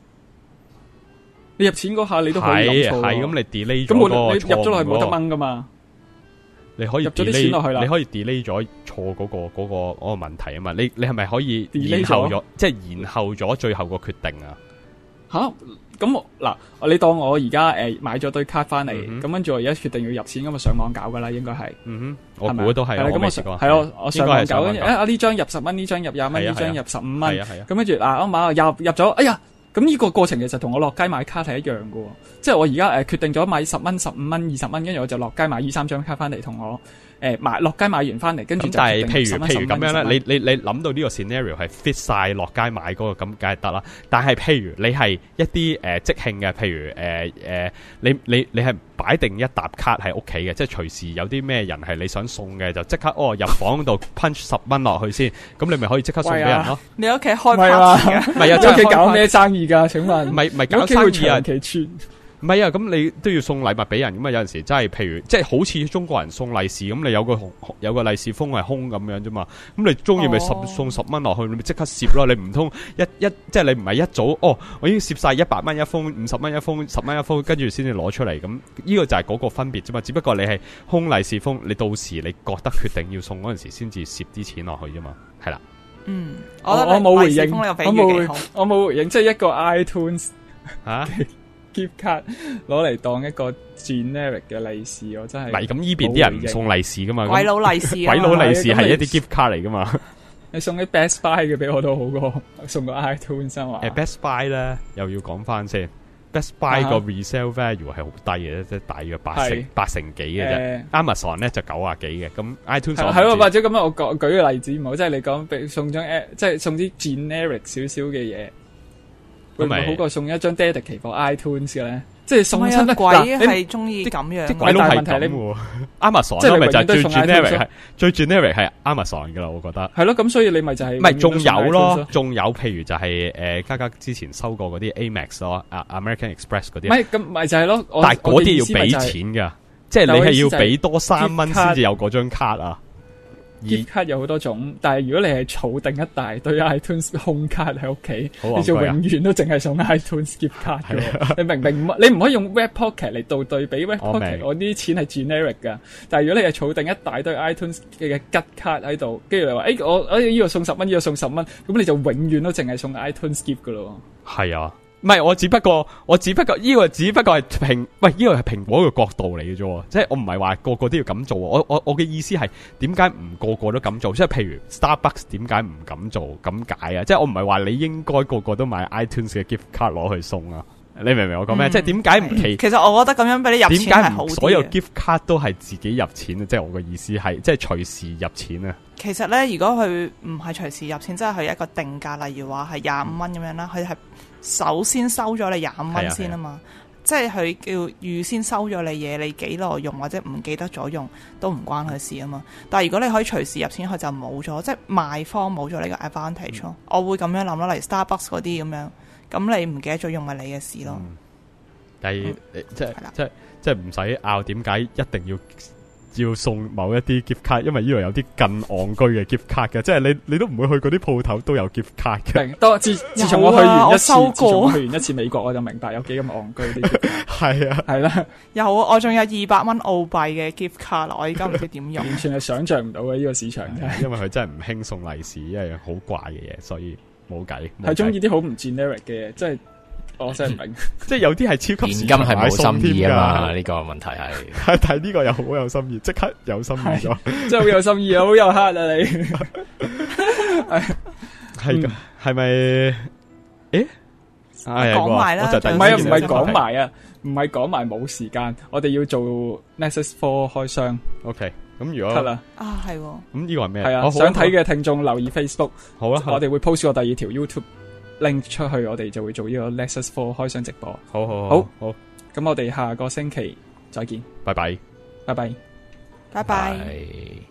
你入錢嗰下你都可以諗錯， 係咁你 delay 咗咁嗰個錯，你入咗落去冇得掹噶嘛？ 你可以入咗啲錢落去啦， 你可以 delay 咗錯嗰個嗰、嗰個嗰、嗰個問題啊嘛？你你係咪可以延後咗？即係延後咗最後個決定啊？吓，咁嗱，你當我而家誒買咗堆卡翻嚟，咁跟住我而家決定要入錢，咁啊上網搞噶啦，應該係。嗯哼，我估都係。係啦，咁我係我我上網搞，啊呢張入十蚊，呢張入廿蚊，呢張入十五蚊，咁跟住嗱我買入入咗，哎呀！咁呢個過程其實同我落街買卡係一樣嘅，即係我而家誒決定咗買十蚊、十五蚊、二十蚊，跟住我就落街買二三張卡翻嚟同我誒、呃、買落街買完翻嚟，跟住就但係譬如譬如咁樣咧，你你你諗到呢個 scenario 係 fit 晒落街買嗰、那個咁，梗係得啦。但係譬如你係一啲誒、呃、即興嘅，譬如誒誒、呃呃、你你你係擺定一沓卡喺屋企嘅，即係隨時有啲咩人係你想送嘅，就即刻哦入房度 punch 十蚊落去先，咁你咪可以即刻送俾人咯。你屋企開 party 啊？唔係啊，屋企搞咩生意噶？請問？唔係唔係搞生意啊？長期串唔係啊？咁你都要送禮物俾人咁啊？有陣時真係譬如即係好似中國人送利是咁，你有個有個利是封係空咁樣啫嘛。咁你中意咪十送十蚊落去，你咪即刻攝咯。你唔通一一即係你唔係一早哦，我已經攝晒一百蚊一封、五十蚊一封、十蚊一封，跟住先至攞出嚟。咁呢個就係嗰個分別啫嘛。只不過你係空利是封，你到時你覺得決定要送嗰陣時，先至攝啲錢落去啫嘛。係啦。嗯，我我冇回應，我冇我冇回應，即係一個 iTunes 吓 gift card 攞嚟當一個 generic 嘅利是，我真係。唔係咁呢邊啲人唔送利是噶嘛？鬼佬利是，鬼佬利是係一啲 gift card 嚟噶嘛？你送啲 Best Buy 嘅俾我都好過送個 iTunes 啊嘛。誒 ，Best Buy 咧又要講翻先 ，Best Buy 個 resale value 係好低嘅，即係大約八成八成幾嘅啫。Amazon 咧就九啊幾嘅，咁 iTunes 係咯，或者咁樣我舉舉個例子唔好，即係你講俾送張即係送啲 generic 少少嘅嘢， 會唔會好過送一張 dedicate for iTunes 嘅咧？即係送親鬼嗱你係中意咁樣， 啲鬼佬係但係問題咁喎，Amazon 即係咯，咪就係最你永遠都送 generic iTunes 係最 generic 係 Amazon 噶啦，我覺得。 係咯，咁所以你咪就係唔係仲有永遠都送咯 iTunes， 仲有譬如就係誒嘉嘉之前收過嗰啲 Amex 咯，啊 American Express 嗰啲。 唔係咁咪就係咯，我但係嗰啲要俾我嘅意思咪就係錢噶，即係你係要俾多三蚊先至有嗰張卡啊。 gift 卡有好多種，但係如果你係儲定一大堆 iTunes 空卡喺屋企， 好戇居啊你就永遠都淨係送 iTunes gift 卡嘅喎。你明明唔你唔可以用 Web Pocket 嚟到對比 Web 我明 Pocket，我啲錢係 generic 噶。但係如果你係儲定一大堆 iTunes 嘅吉卡喺度，跟住你話誒我誒呢個送十蚊，呢個送十蚊，咁你就永遠都淨係送 iTunes gift 噶咯。 係啊。唔係，我只不過，我只不過呢、這個只不過係蘋，喂，呢個係蘋果嘅角度嚟嘅啫，即係我唔係話個個都要咁做。我我我嘅意思係點解唔個個都咁做？即係譬如 Starbucks 點解唔咁做？咁解啊？即係我唔係話你應該個個都買 iTunes 嘅 gift card 攞去送啊？你明唔明我講咩？嗯、即係點解唔其其實我覺得咁樣俾你入錢係好啲嘅。 所有 gift card 都係自己入錢，即係我嘅意思係，即係隨時入錢啊！ 其實咧，如果佢唔係隨時入錢，即係佢一個定價，例如話係廿五蚊咁樣啦，佢係、嗯、首先收咗你廿五蚊先啊嘛，即係佢叫預先收咗你嘢，你幾耐用或者唔記得咗用都唔關佢事啊嘛。但係如果你可以隨時入錢，佢就冇咗，即係賣方冇咗呢個 advantage 咯、嗯。我會咁樣諗咯，例如 Starbucks 嗰啲咁樣，咁你唔記得咗用咪你嘅事咯。 嗯、但係、嗯、即係的即係即係唔使拗點解一定要。要送某一啲 gift 卡，因為呢度有啲更戇居嘅 gift 卡嘅，即係你你都唔會去嗰啲鋪頭都有 gift 卡嘅。 當自自從我去完一次， 啊、 自從我去完一次美國，我就明白有幾咁戇居啲。 係啊， 係啦， 有我仲有二百蚊澳幣嘅 gift 卡啦，我而家唔知點用。 完全係想象唔到嘅呢個市場， 因為佢真係唔興送利是，一樣好怪嘅嘢，所以冇計。 係中意啲好唔 generic 嘅嘢，即係。我真係唔明， 即係有啲係超級現金係冇心意啊嘛，呢個問題係， 但係呢個又好有心意，即刻有心意咗， 真係好有心意啊，好有 heart 啊你， 係係係咪？誒， 講埋啦， 唔係啊，唔係講埋啊，唔係講埋冇時間，我哋要做 Nexus Four 開箱。 OK，咁如果啦， 啊係， 咁呢個係咩？ 係啊，想睇嘅聽眾留意 Facebook， 好啦， 我哋會 post 個第二條 YouTube。拎出去，我哋就會做呢個 Nexus Four 開箱直播。 好好好好， 咁我哋下個星期再見， 拜拜， 拜拜， 拜拜。